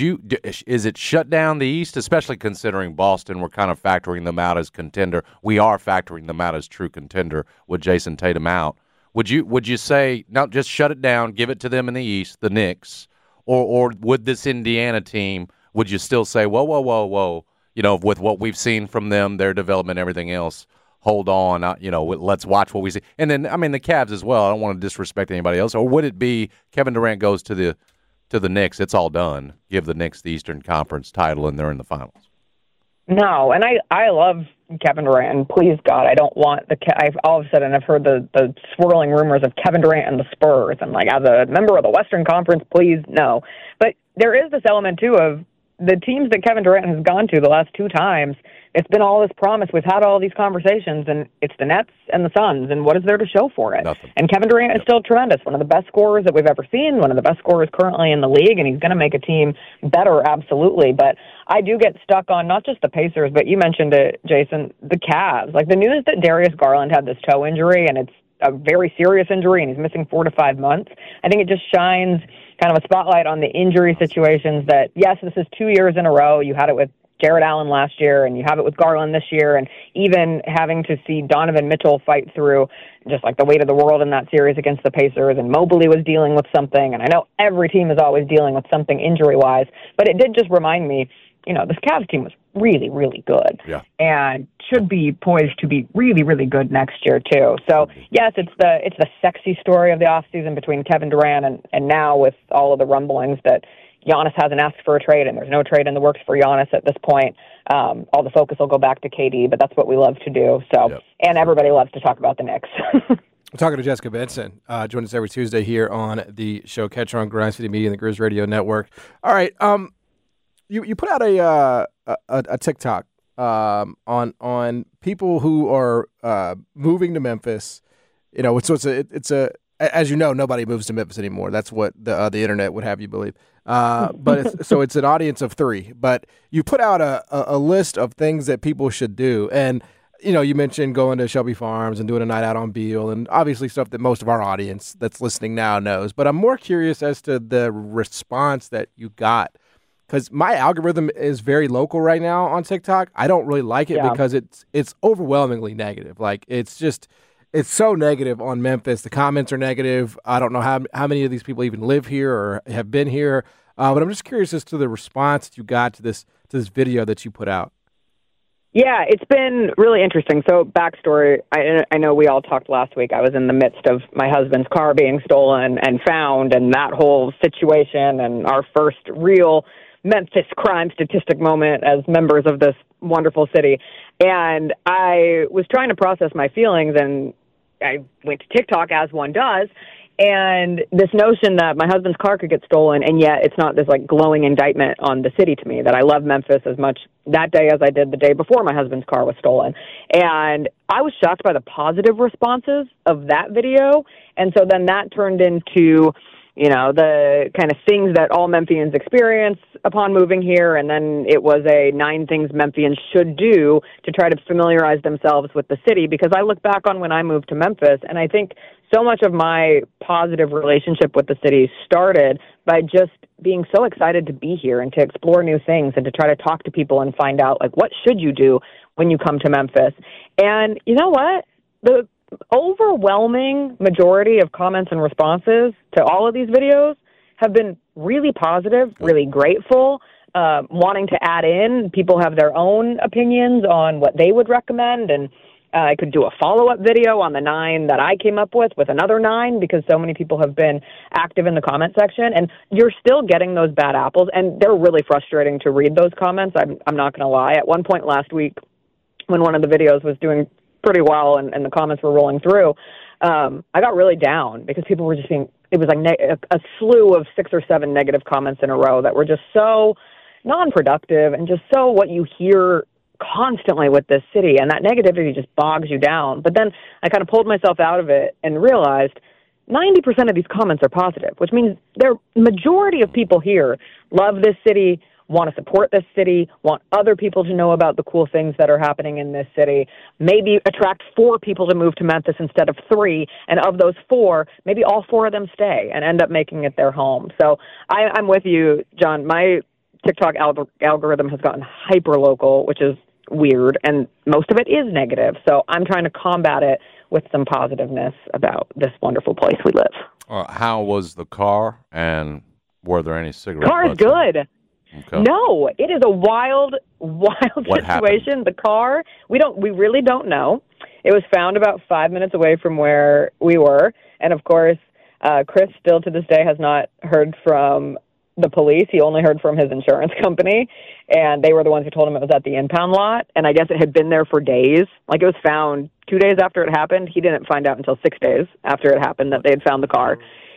Is it shut down the East, especially considering Boston, we're kind of factoring them out as contender. We are factoring them out as true contender with Jason Tatum out. Would you say, no, just shut it down, give it to them in the East, the Knicks, or would this Indiana team, would you still say, whoa, with what we've seen from them, their development, everything else, hold on, let's watch what we see. And then, I mean, the Cavs as well. I don't want to disrespect anybody else. Or would it be Kevin Durant goes to the Knicks, it's all done, give the Knicks the Eastern Conference title, and they're in the finals? No, and I love Kevin Durant, and please God, I don't want I've all of a sudden I've heard the swirling rumors of Kevin Durant and the Spurs, and like as a member of the Western Conference, please no. But there is this element too of the teams that Kevin Durant has gone to the last two times. It's been all this promise. We've had all these conversations, and it's the Nets and the Suns, and what is there to show for it? Nothing. And Kevin Durant is still tremendous, one of the best scorers that we've ever seen, one of the best scorers currently in the league, and he's going to make a team better, absolutely. But I do get stuck on not just the Pacers, but you mentioned it, Jason, the Cavs. Like the news that Darius Garland had this toe injury, and it's a very serious injury, and he's missing 4 to 5 months. I think it just shines kind of a spotlight on the injury situations that, yes, this is 2 years in a row. You had it with Jared Allen last year, and you have it with Garland this year, and even having to see Donovan Mitchell fight through just like the weight of the world in that series against the Pacers, and Mobley was dealing with something, and I know every team is always dealing with something injury-wise, but it did just remind me, this Cavs team was really, really good, and should be poised to be really, really good next year too. So yes, it's the sexy story of the offseason between Kevin Durant and now with all of the rumblings that Giannis hasn't asked for a trade, and there's no trade in the works for Giannis at this point. All the focus will go back to KD, but that's what we love to do. So, and everybody loves to talk about the Knicks. We're talking to Jessica Benson. Join us every Tuesday here on the show Catcher on Grind City Media and the Grizz Radio Network. All right, you put out a TikTok on people who are moving to Memphis. So it's a as you know, nobody moves to Memphis anymore. That's what the internet would have you believe. But it's an audience of 3. But you put out a list of things that people should do, and you mentioned going to Shelby Farms and doing a night out on Beale, and obviously stuff that most of our audience that's listening now knows. But I'm more curious as to the response that you got, because my algorithm is very local right now on TikTok. I don't really like it because it's overwhelmingly negative. Like it's so negative on Memphis. The comments are negative. I don't know how many of these people even live here or have been here. But I'm just curious as to the response that you got to this video that you put out. Yeah, it's been really interesting. So backstory, I know we all talked last week. I was in the midst of my husband's car being stolen and found, and that whole situation, and our first real Memphis crime statistic moment as members of this wonderful city. And I was trying to process my feelings, and I went to TikTok, as one does, And this notion that my husband's car could get stolen, and yet it's not this like glowing indictment on the city to me, that I love Memphis as much that day as I did the day before my husband's car was stolen. And I was shocked by the positive responses of that video. And so then that turned into, you know, the kind of things that all Memphians experience upon moving here. And then it was a 9 things Memphians should do to try to familiarize themselves with the city. Because I look back on when I moved to Memphis, and I think so much of my positive relationship with the city started by just being so excited to be here and to explore new things and to try to talk to people and find out, like, what should you do when you come to Memphis? And you know what? The overwhelming majority of comments and responses to all of these videos have been really positive, really grateful, wanting to add in. People have their own opinions on what they would recommend, and I could do a follow-up video on the 9 that I came up with another 9, because so many people have been active in the comment section, and you're still getting those bad apples, and they're really frustrating to read those comments. I'm not going to lie. At one point last week, when one of the videos was doing pretty well and the comments were rolling through, I got really down because people were just being, it was like a slew of 6 or 7 negative comments in a row that were just so non-productive and just so what you hear constantly with this city, and that negativity just bogs you down. But then I kind of pulled myself out of it and realized 90% of these comments are positive, which means the majority of people here love this city, want to support this city, want other people to know about the cool things that are happening in this city, maybe attract 4 people to move to Memphis instead of 3, and of those 4, maybe all 4 of them stay and end up making it their home. So I'm with you, John. My TikTok algorithm has gotten hyper-local, which is weird, and most of it is negative. So I'm trying to combat it with some positiveness about this wonderful place we live. How was the car, and were there any cigarette Car's butts? Good. Okay. No, it is a wild What situation. happened? The car, we really don't know. It was found about 5 minutes away from where we were, and of course, Chris still to this day has not heard from the police. He only heard from his insurance company, and they were the ones who told him it was at the impound lot, and I guess it had been there for days. Like, it was found 2 days after it happened. He didn't find out until 6 days after it happened that they had found the car.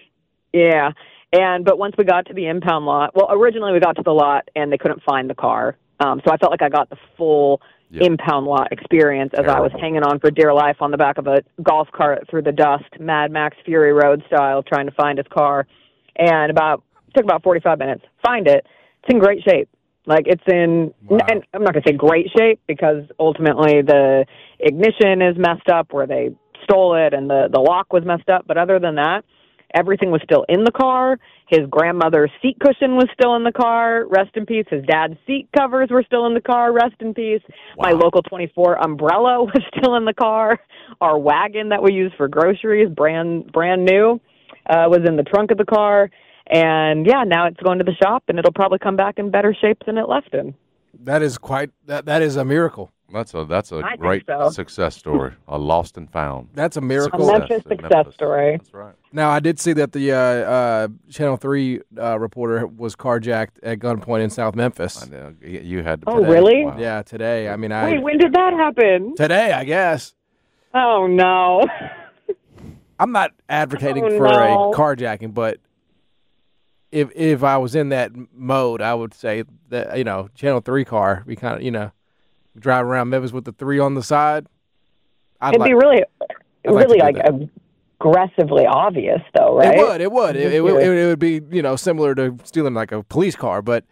Yeah. But once we got to the impound lot, well, originally we got to the lot and they couldn't find the car. So I felt like I got the full impound lot experience as I was hanging on for dear life on the back of a golf cart through the dust, Mad Max Fury Road style, trying to find his car. And took about 45 minutes. Find it. It's in great shape. Like, it's in, and I'm not going to say great shape because ultimately the ignition is messed up where they stole it and the lock was messed up. But other than that, everything was still in the car. His grandmother's seat cushion was still in the car. Rest in peace. His dad's seat covers were still in the car. Rest in peace. Wow. My Local 24 umbrella was still in the car. Our wagon that we use for groceries, brand new, was in the trunk of the car. And yeah, now it's going to the shop, and it'll probably come back in better shape than it left in. That is that is a miracle. That's a great success story. A lost and found. That's a miracle. A Memphis success story. That's right. Now, I did see that the Channel 3 reporter was carjacked at gunpoint in South Memphis. I know. You had to. Oh, really? Wow. Yeah, today. I mean, Wait, when did that happen? Today, I guess. Oh, no. I'm not advocating for a carjacking, but if I was in that mode, I would say that, Channel 3 car, we kind of, drive around Memphis with the 3 on the side. It'd be really like aggressively obvious, though, right? It would. It would be, similar to stealing like a police car, but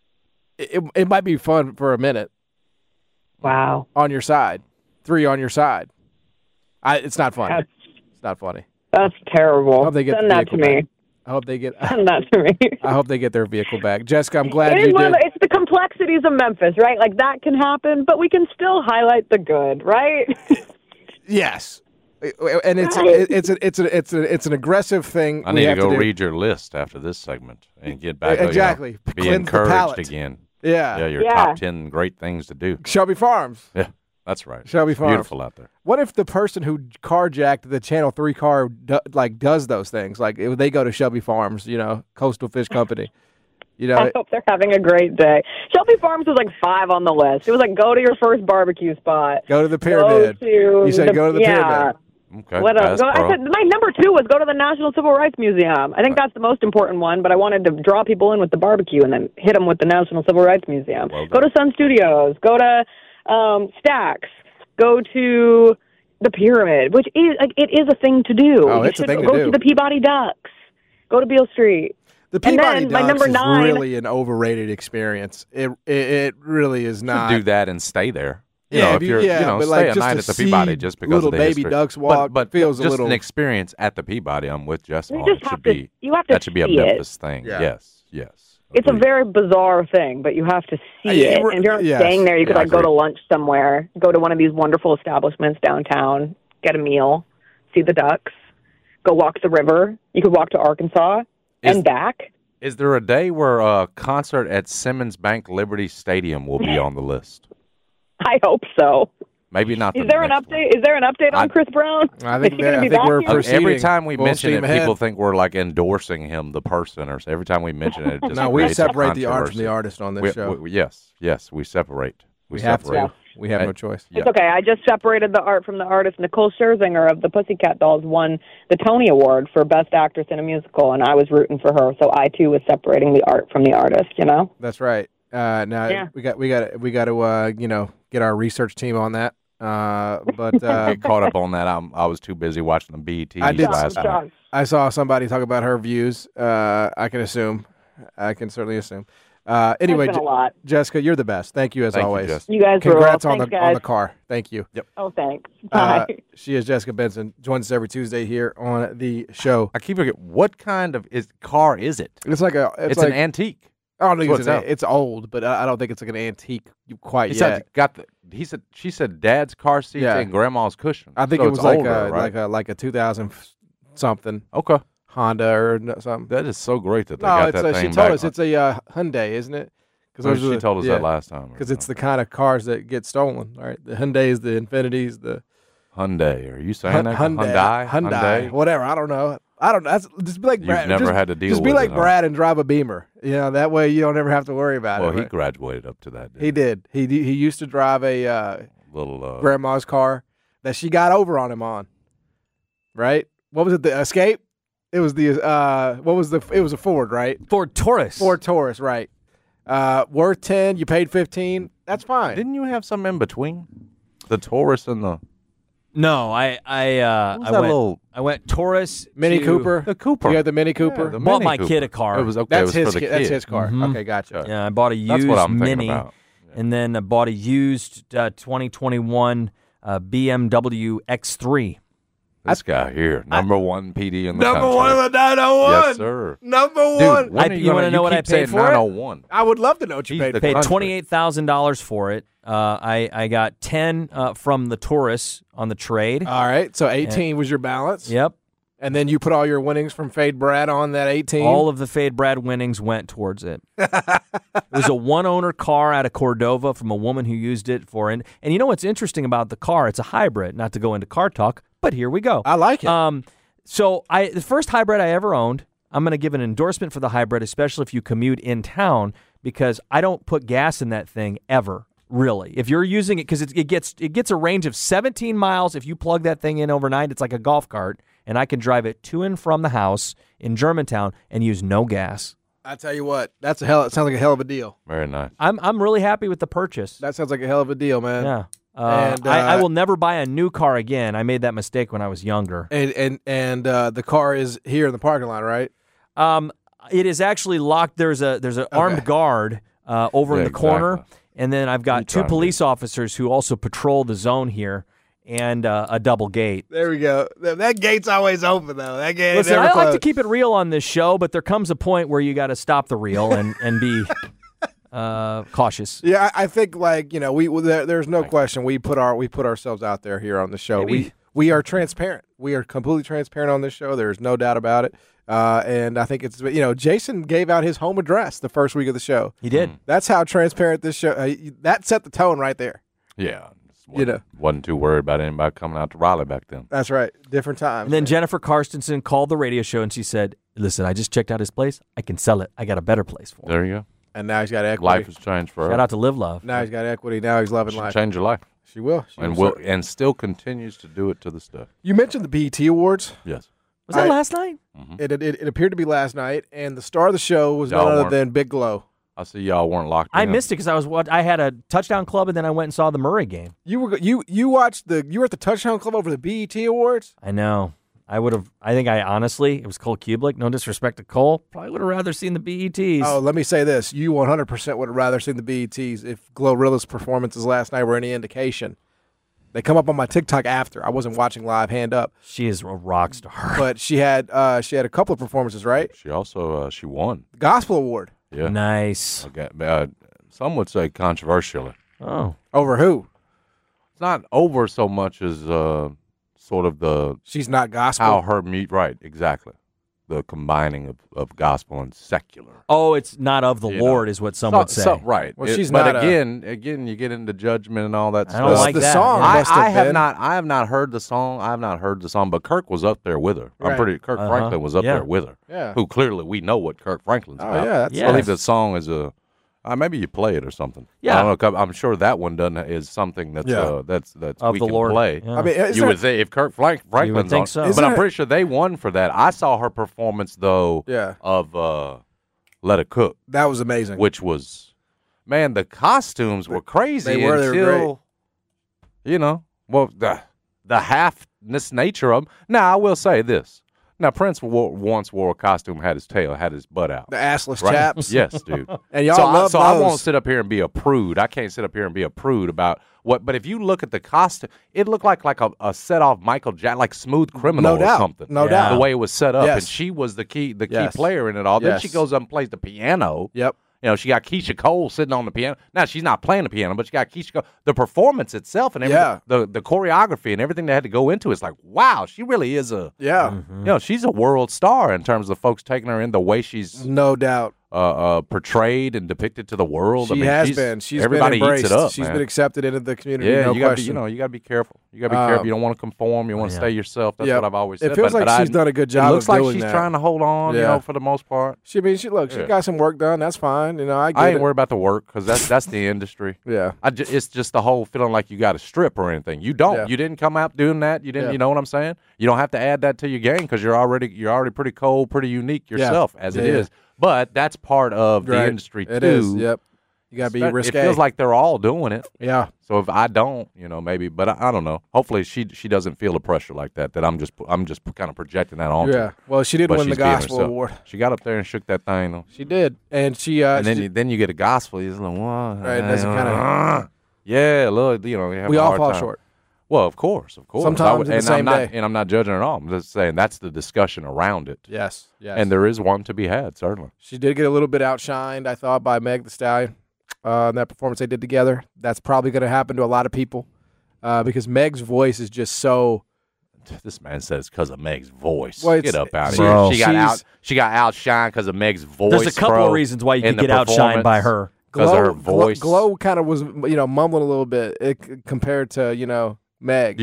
it might be fun for a minute. Wow. On your side. 3 on your side. It's not funny. It's not funny. That's terrible. I hope they get Send that to me. I hope they get. Send that to me. I hope they get their vehicle back. Jessica, I'm glad it you did. It's the complexities of Memphis, right? Like, that can happen, but we can still highlight the good, right? Yes, and it's an aggressive thing. I need to go read your list after this segment and get back. Exactly. Be encouraged again. Yeah. Your top 10 great things to do. Shelby Farms. Yeah. That's right. Shelby Farms. Beautiful out there. What if the person who carjacked the Channel 3 car does those things? Like, if they go to Shelby Farms, Coastal Fish Company. I hope they're having a great day. Shelby Farms was like 5 on the list. It was like, go to your first barbecue spot. Go to the pyramid. You said go to the pyramid. Okay. What else? Bass Pro. I said my number 2 was go to the National Civil Rights Museum. I think that's the most important one, but I wanted to draw people in with the barbecue and then hit them with the National Civil Rights Museum. Well go to Sun Studios. Go to Stax. Go to the Pyramid, which is it is a thing to do. Oh, You it's a should thing to go do. to the Peabody Ducks. Go to Beale Street. The Peabody and then my Ducks number is 9 really an overrated experience. It really is not. Do that and stay there. You Yeah, know, if you're, but stay like a just night to at the Peabody see just because little of the baby history. ducks walk but feels just a little. an experience at the Peabody. I'm with Justin. You on. just It should have to- be. you have to that should be a see it. Memphis thing. Yeah. Yes. It's a Agreed. very bizarre thing, but you have to see it. And if you're not yes. staying there, you could Yeah, I like go to agree. lunch somewhere, go to one of these wonderful establishments downtown, get a meal, see the ducks, go walk the river. You could walk to Arkansas and back. Is there a day where a concert at Simmons Bank Liberty Stadium will be on the list? I hope so. Maybe not. Is there an update? Is there an update on Chris Brown? I think Is he gonna be I think we're back here? proceeding. Every time we Full mention steam it, ahead. people think we're like endorsing him, the person, or so. Every time we mention it, it just No, we creates a separate the art from controversy. the artist on this show. Yes, we separate. We have separate. to. We have no choice. Yeah. It's okay. I just separated the art from the artist. Nicole Scherzinger of the Pussycat Dolls won the Tony Award for Best Actress in a Musical, and I was rooting for her. So I too was separating the art from the artist. You know. That's right. Now Yeah. we got to get our research team on that. But Get caught up on that. I was too busy watching the BET I did. last night. I saw somebody talk about her views. I can certainly assume. Anyway, That's been a lot. Jessica, you're the best. Thank you as Thank you, always. Jessica. You guys Congrats rule. on Thanks, the guys. car. Thank you. Yep. Oh, thanks. Bye. She is Jessica Benson. Joins us every Tuesday here on the show. I keep forgetting, what kind of car is it? It's like It's like, an antique. I don't think What's that? it's old, but I don't think it's like an antique quite He yet. said she said dad's car seat Yeah. and grandma's cushion. I think So it was it's like older, a right? like a 2000 something Okay. Honda or something. That is so great that they No, got it's that she thing told back. us it's a Hyundai, isn't it? She told us that last time. Because it's the kind of cars that get stolen, right? The Hyundais, the Infinities, the Hyundai. Are you saying that? Hyundai, whatever. I don't know. That's just be like You've Brad. never just, had to deal Just be with like it, huh? Brad and drive a Beamer. You know, that way you don't ever have to worry about Well, it. he right? graduated up to that. He did. He used to drive a Little grandma's car that she got over on him on. Right? What was it? The Escape? It was the it was a Ford, right? Ford Taurus. Ford Taurus, right? Worth 10, you paid 15. That's fine. Didn't you have some in between? The Taurus and the No, I went Taurus, Mini to- Cooper. the Cooper. You had the Mini Cooper. the Bought Mini my Cooper. kid a car. It was okay. That's it was his. for the That's kid. his car. Mhm. Okay, gotcha. Yeah, I bought a That's used what I'm thinking Mini, about. and then I bought a used 2021 BMW X3. This guy here, number one PD in the Number country. one of the 901. Yes, sir. Number Dude, one. when are you wanna know what I keep saying paid for it? 901. I would love to know what you He's paid the for it. Paid country. $28,000 for it. I got 10 from the Taurus on the trade. All right, so 18 was your balance. Yep. And then you put all your winnings from Fade Brad on that 18. All of the Fade Brad winnings went towards it. It was a one-owner car out of Cordova from a woman who used it for and you know what's interesting about the car? It's a hybrid. Not to go into car talk, but here we go. I like it. So the first hybrid I ever owned, I'm going to give an endorsement for the hybrid, especially if you commute in town, because I don't put gas in that thing ever. Really, if you're using it, because it gets a range of 17 miles. If you plug that thing in overnight, it's like a golf cart, and I can drive it to and from the house in Germantown and use no gas. I tell you what, it sounds like a hell of a deal. Very nice. I'm really happy with the purchase. That sounds like a hell of a deal, man. Yeah. And, I will never buy a new car again. I made that mistake when I was younger. And the car is here in the parking lot, right? It is actually locked. There's an armed guard over in the corner, exactly. and then I've got two police officers who also patrol the zone here, and a double gate. There we go. That gate's always open, though. That gate Listen, never I like to closed. keep it real on this show, but there comes a point where you got to stop the reel and be cautious. Yeah, I think there's no question we put ourselves out there here on the show. We are transparent. We are completely transparent on this show. There's no doubt about it. And I think it's Jason gave out his home address the first week of the show. He did. That's how transparent this show. That set the tone right there. Yeah. Wasn't too worried about anybody coming out to Raleigh back then. That's right. Different times. And then Jennifer Karstensen called the radio show and she said, "Listen, I just checked out his place. I can sell it. I got a better place for him." There you go. And now he's got equity. Life has changed forever. Shout out to Live Love. Now he's got equity. Now he's loving life. Change your life. She will. And still continues to do it to this day. You mentioned the BET Awards. Yes. Was that last night? Mm-hmm. It appeared to be last night, and the star of the show was none other than Big Glow. I see y'all weren't locked in. I missed it because I had a touchdown club, and then I went and saw the Murray game. You were at the touchdown club over the BET Awards. I know. I would have. I think I honestly, it was Cole Kubelik. No disrespect to Cole, probably would have rather seen the BETs. Oh, let me say this: you 100% would have rather seen the BETs if Glorilla's performances last night were any indication. They come up on my TikTok after. I wasn't watching live. Hand up. She is a rock star. But she had a couple of performances, right? She also she won the Gospel Award. Yeah, nice. Okay. Some would say controversially. Oh, over who? It's not over so much as sort of the she's not gospel. How her right, exactly. The combining of gospel and secular. Oh, it's not of the Lord, is what some would say. Right. Well, she's but not. Again, you get into judgment and all that I stuff. don't like the that. song. Yeah. I have not heard the song. I have not heard the song, but Kirk was up there with her. Right. Kirk Franklin was up there with her. Yeah. Who clearly we know what Kirk Franklin's about. Yeah. I believe the song is a. Maybe you play it or something. Yeah. I don't know. I'm sure that one is something that's of we the can Lord. play. Yeah. I mean, You would say if Kirk Franklin's think on, so. but I'm pretty sure they won for that. I saw her performance though. Yeah. Of Let It Cook. That was amazing. Which was, man, the costumes were crazy. They were until, you know, well, the halfness nature of them. Now, I will say this. Now, Prince once wore a costume, had his butt out. The assless right? chaps. Yes, dude. And y'all love so those. I won't sit up here and be a prude. I can't sit up here and be a prude about what. But if you look at the costume, it looked like a set off Michael Jackson, like Smooth Criminal No doubt. or something. No doubt. The way it was set up, Yes. and she was the key Yes. player in it all. Then Yes. she goes up and plays the piano. Yep. You know, she got Keisha Cole sitting on the piano. Now, she's not playing the piano, but she got Keisha Cole. The performance itself and everything, the choreography and everything they had to go into, it's like, wow, she really is a, you know, she's a world star in terms of folks taking her in the way she's no doubt portrayed and depicted to the world. She has been. She's everybody been embraced. eats it up. She's man. been accepted into the community. Yeah, no you got question. you got to be careful. You got to be careful. You don't want to conform. You want to stay yourself. That's what I've always said. It feels but like she's done a good job. It looks of like doing she's that. trying to hold on. You know, for the most part. She got some work done. That's fine. You know, I ain't worried about the work because that's the industry. Yeah, it's just the whole feeling like you got to strip or anything. You don't. Yeah. You didn't come out doing that. You didn't. You know what I'm saying? You don't have to add that to your game because you're already pretty cold, pretty unique yourself as it is. But that's part of the industry too. It is. Yep. You got to be risque. It feels like they're all doing it. Yeah. So if I don't, you know, maybe, but I don't know. Hopefully she doesn't feel the pressure like that. That I'm just kind of projecting that on. Yeah. Well, she did win the Gospel Award. She got up there and shook that thing though. She did, and she. And then you get a gospel. You're like, what? Right. That's kind of. Yeah. Look, you know, you have we a all hard fall time. short. Well, of course. Sometimes in the same day. And I'm not judging at all. I'm just saying that's the discussion around it. Yes. And there is one to be had, certainly. She did get a little bit outshined, I thought, by Meg Thee Stallion in that performance they did together. That's probably going to happen to a lot of people because Meg's voice is just so. This man says because of Meg's voice. Well, get up out of bro. here. She got outshined because of Meg's voice. There's a couple of reasons why you could get outshined by her. Because of her voice. Glow kind of was, mumbling a little bit compared to, Meg.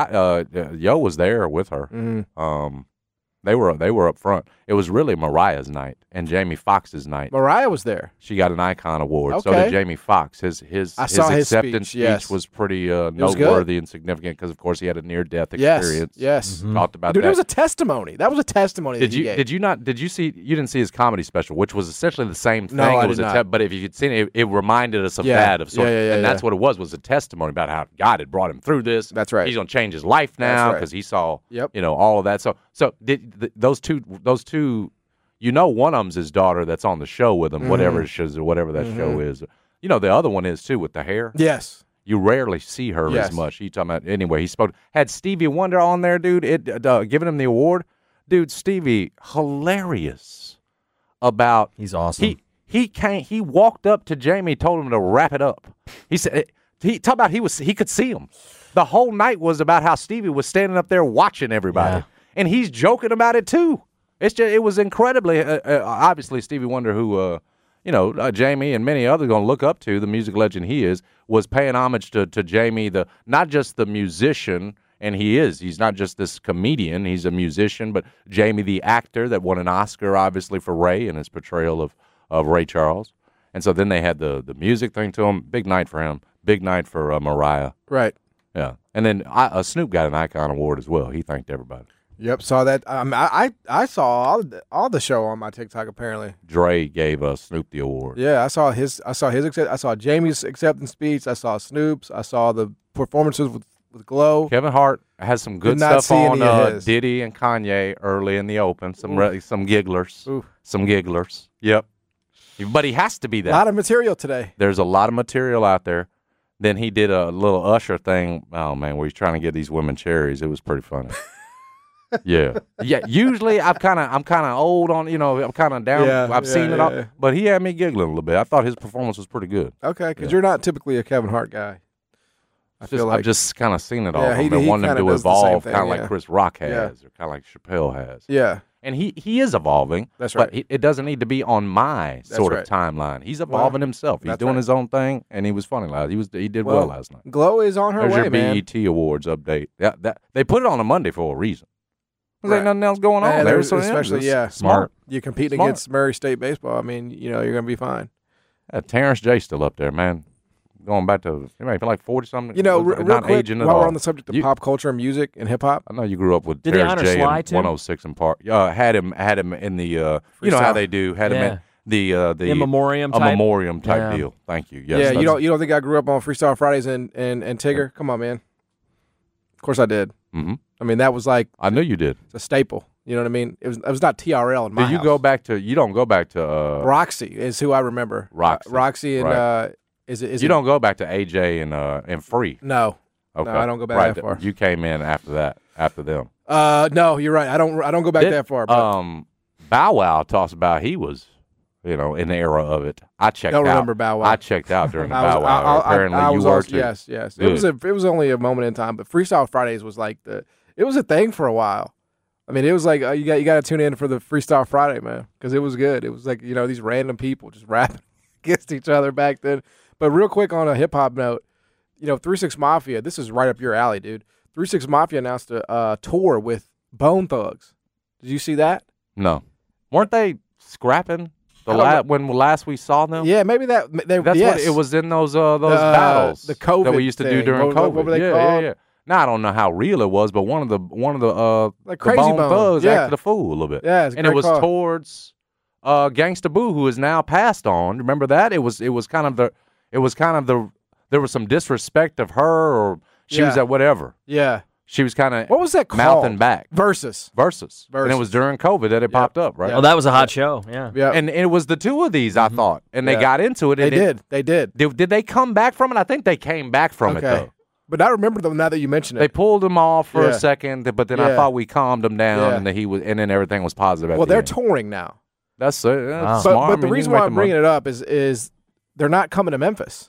Yo was there with her. Mm-hmm. They were up front. It was really Mariah's night and Jamie Foxx's night. Mariah was there. She got an Icon Award. Okay. So did Jamie Foxx. His acceptance speech was pretty noteworthy and significant because, of course, he had a near-death experience. Yes. Mm-hmm. Talked about Dude, that. it was a testimony. That was a testimony. Did you see? You didn't see his comedy special, which was essentially the same thing. No, I it was did not. but if you had seen it, it reminded us of that. And that's what it was a testimony about how God had brought him through this. That's right. He's going to change his life now because he saw, all of that. So did those two, one of them's his daughter that's on the show with him, whatever that show is. The other one is too with the hair. Yes. You rarely see her as much. He talking about anyway. Had Stevie Wonder on there, dude. Giving him the award, dude. Stevie, hilarious. He's awesome. He walked up to Jamie, told him to wrap it up. He said he could see him. The whole night was about how Stevie was standing up there watching everybody, and he's joking about it too. It was incredibly obviously Stevie Wonder, who Jamie and many others are going to look up to, the music legend he is, was paying homage to Jamie, not just the musician, and he's not just this comedian, he's a musician, but Jamie the actor that won an Oscar obviously for Ray and his portrayal of Ray Charles. And so then they had the music thing to him. Big night for him. Big night for Mariah. Right. Yeah. And then Snoop got an Icon Award as well. He thanked everybody. Yep, saw that. I saw all the show on my TikTok apparently. Dre gave Snoop the award. Yeah, I saw his. I saw Jamie's acceptance speech. I saw Snoop's. I saw the performances with Glow. Kevin Hart has some good stuff on Diddy and Kanye early in the open. Some gigglers. Ooh. Some gigglers. Yep. But he has to be that. A lot of material today. There's a lot of material out there. Then he did a little Usher thing. Oh man, where he's trying to get these women cherries. It was pretty funny. Yeah. Usually I'm kind of old on. I'm kind of down. I've seen it all, but he had me giggling a little bit. I thought his performance was pretty good. Okay, because you're not typically a Kevin Hart guy. I've just kind of seen it all. He wanted him to evolve, kind of like Chris Rock has, or kind of like Chappelle has. Yeah. And he is evolving. That's right. But it doesn't need to be on my sort of timeline. He's evolving himself. He's doing his own thing, and he was funny last. He did well last night. Glow is on her way, man. There's your BET Awards update. They put it on a Monday for a reason. There's ain't nothing else going on there. So especially, smart. You're competing against Murray State baseball. I mean, you're going to be fine. Terrence J still up there, man. Going back to, he might be like 40-something. Real quick, while we're on the subject of pop culture and music and hip-hop. I know you grew up with Terrence J in 106 and Park. Had him in the, you know how they do, had him in the in memoriam type? A memoriam type deal. Thank you. Yes, you don't think I grew up on Freestyle Fridays and Tigger? Come on, man. Of course I did. Mm-hmm. I mean, that was like. I knew you did. It's a staple. You know what I mean? It was not TRL in my house. You don't go back to. Roxy is who I remember. Roxy and. Right. Is you don't go back to AJ and Free? No. Okay. No, I don't go back that far. You came in after them. No, you're right. I don't go back that far. But. Bow Wow talks about he was, in the era of it. I checked out. Don't remember Bow Wow. I checked out during the Bow Wow. Apparently you were too. Yes. It was only a moment in time, but Freestyle Fridays was like it was a thing for a while. I mean, it was like you got to tune in for the Freestyle Friday, man, because it was good. It was like these random people just rapping against each other back then. But real quick on a hip hop note, 3 6 Mafia. This is right up your alley, dude. 3 6 Mafia announced a tour with Bone Thugs. Did you see that? No, weren't they scrapping when last we saw them? Yeah, maybe that's what it was in those battles. The COVID that we used to do during COVID. What were they called? Yeah. Now I don't know how real it was, but one of the like Crazy Bone Thugs acted a fool a little bit. Yeah, and it was towards Gangsta Boo, who is now passed on. Remember that? It was kind of there was some disrespect of her, or she was at whatever. Yeah. She was kind of what was that called? Mouthing back. Versus. And it was during COVID that it popped up, right? Oh, that was a hot show. Yeah. And it was the two of these, I thought, and they got into it. They did. Did they come back from it? I think they came back from it though. But I remember them now that you mention it. They pulled him off for a second, but then I thought we calmed him down, and then everything was positive. Well, they're touring now. That's smart. But the reason why I'm bringing it up is they're not coming to Memphis.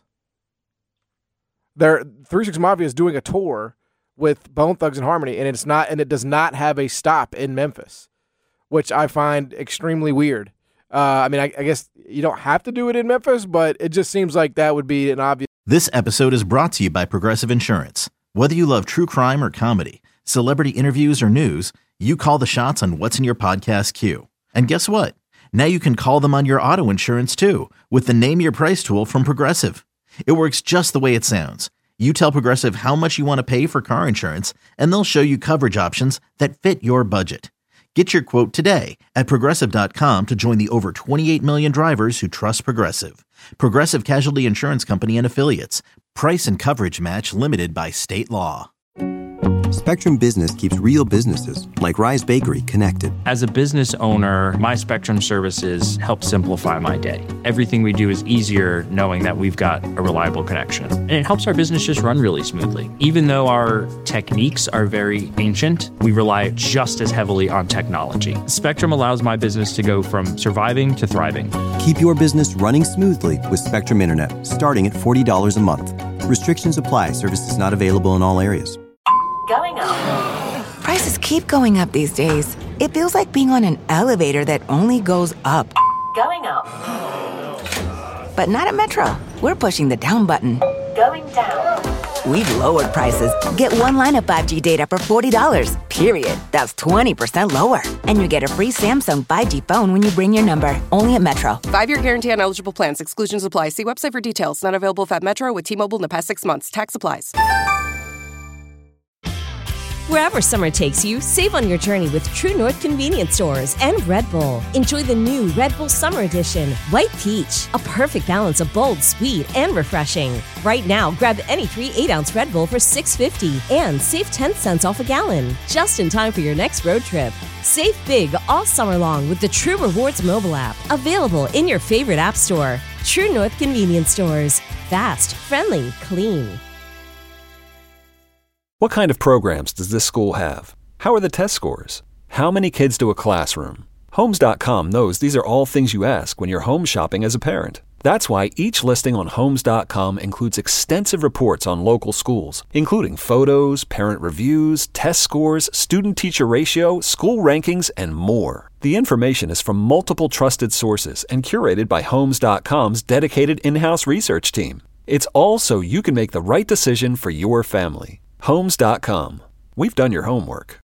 3 6 Mafia is doing a tour with Bone Thugs and Harmony, and it does not have a stop in Memphis, which I find extremely weird. I mean, I guess you don't have to do it in Memphis, but it just seems like that would be an obvious. This episode is brought to you by Progressive Insurance. Whether you love true crime or comedy, celebrity interviews or news, you call the shots on what's in your podcast queue. And guess what? Now you can call them on your auto insurance too with the Name Your Price tool from Progressive. It works just the way it sounds. You tell Progressive how much you want to pay for car insurance, and they'll show you coverage options that fit your budget. Get your quote today at Progressive.com to join the over 28 million drivers who trust Progressive. Progressive Casualty Insurance Company and Affiliates. Price and coverage match limited by state law. Spectrum Business keeps real businesses, like Rise Bakery, connected. As a business owner, my Spectrum services help simplify my day. Everything we do is easier knowing that we've got a reliable connection. And it helps our business just run really smoothly. Even though our techniques are very ancient, we rely just as heavily on technology. Spectrum allows my business to go from surviving to thriving. Keep your business running smoothly with Spectrum Internet, starting at $40 a month. Restrictions apply. Services not available in all areas. Going up. Prices keep going up these days. It feels like being on an elevator that only goes up. Going up. But not at Metro. We're pushing the down button. Going down. We've lowered prices. Get one line of 5G data for $40, period. That's 20% lower. And you get a free Samsung 5G phone when you bring your number. Only at Metro. 5-year guarantee on eligible plans. Exclusions apply. See website for details. Not available at Metro with T-Mobile in the past 6 months. Tax applies. Wherever summer takes you, save on your journey with True North convenience stores and Red Bull. Enjoy the new Red Bull Summer Edition, White Peach, a perfect balance of bold, sweet, and refreshing. Right now, grab any 3 8-ounce Red Bull for $6.50 and save 10 cents off a gallon, just in time for your next road trip. Save big all summer long with the True Rewards mobile app, available in your favorite app store. True North convenience stores. Fast, friendly, clean. What kind of programs does this school have? How are the test scores? How many kids to a classroom? Homes.com knows these are all things you ask when you're home shopping as a parent. That's why each listing on Homes.com includes extensive reports on local schools, including photos, parent reviews, test scores, student-teacher ratio, school rankings, and more. The information is from multiple trusted sources and curated by Homes.com's dedicated in-house research team. It's all so you can make the right decision for your family. Homes.com. We've done your homework.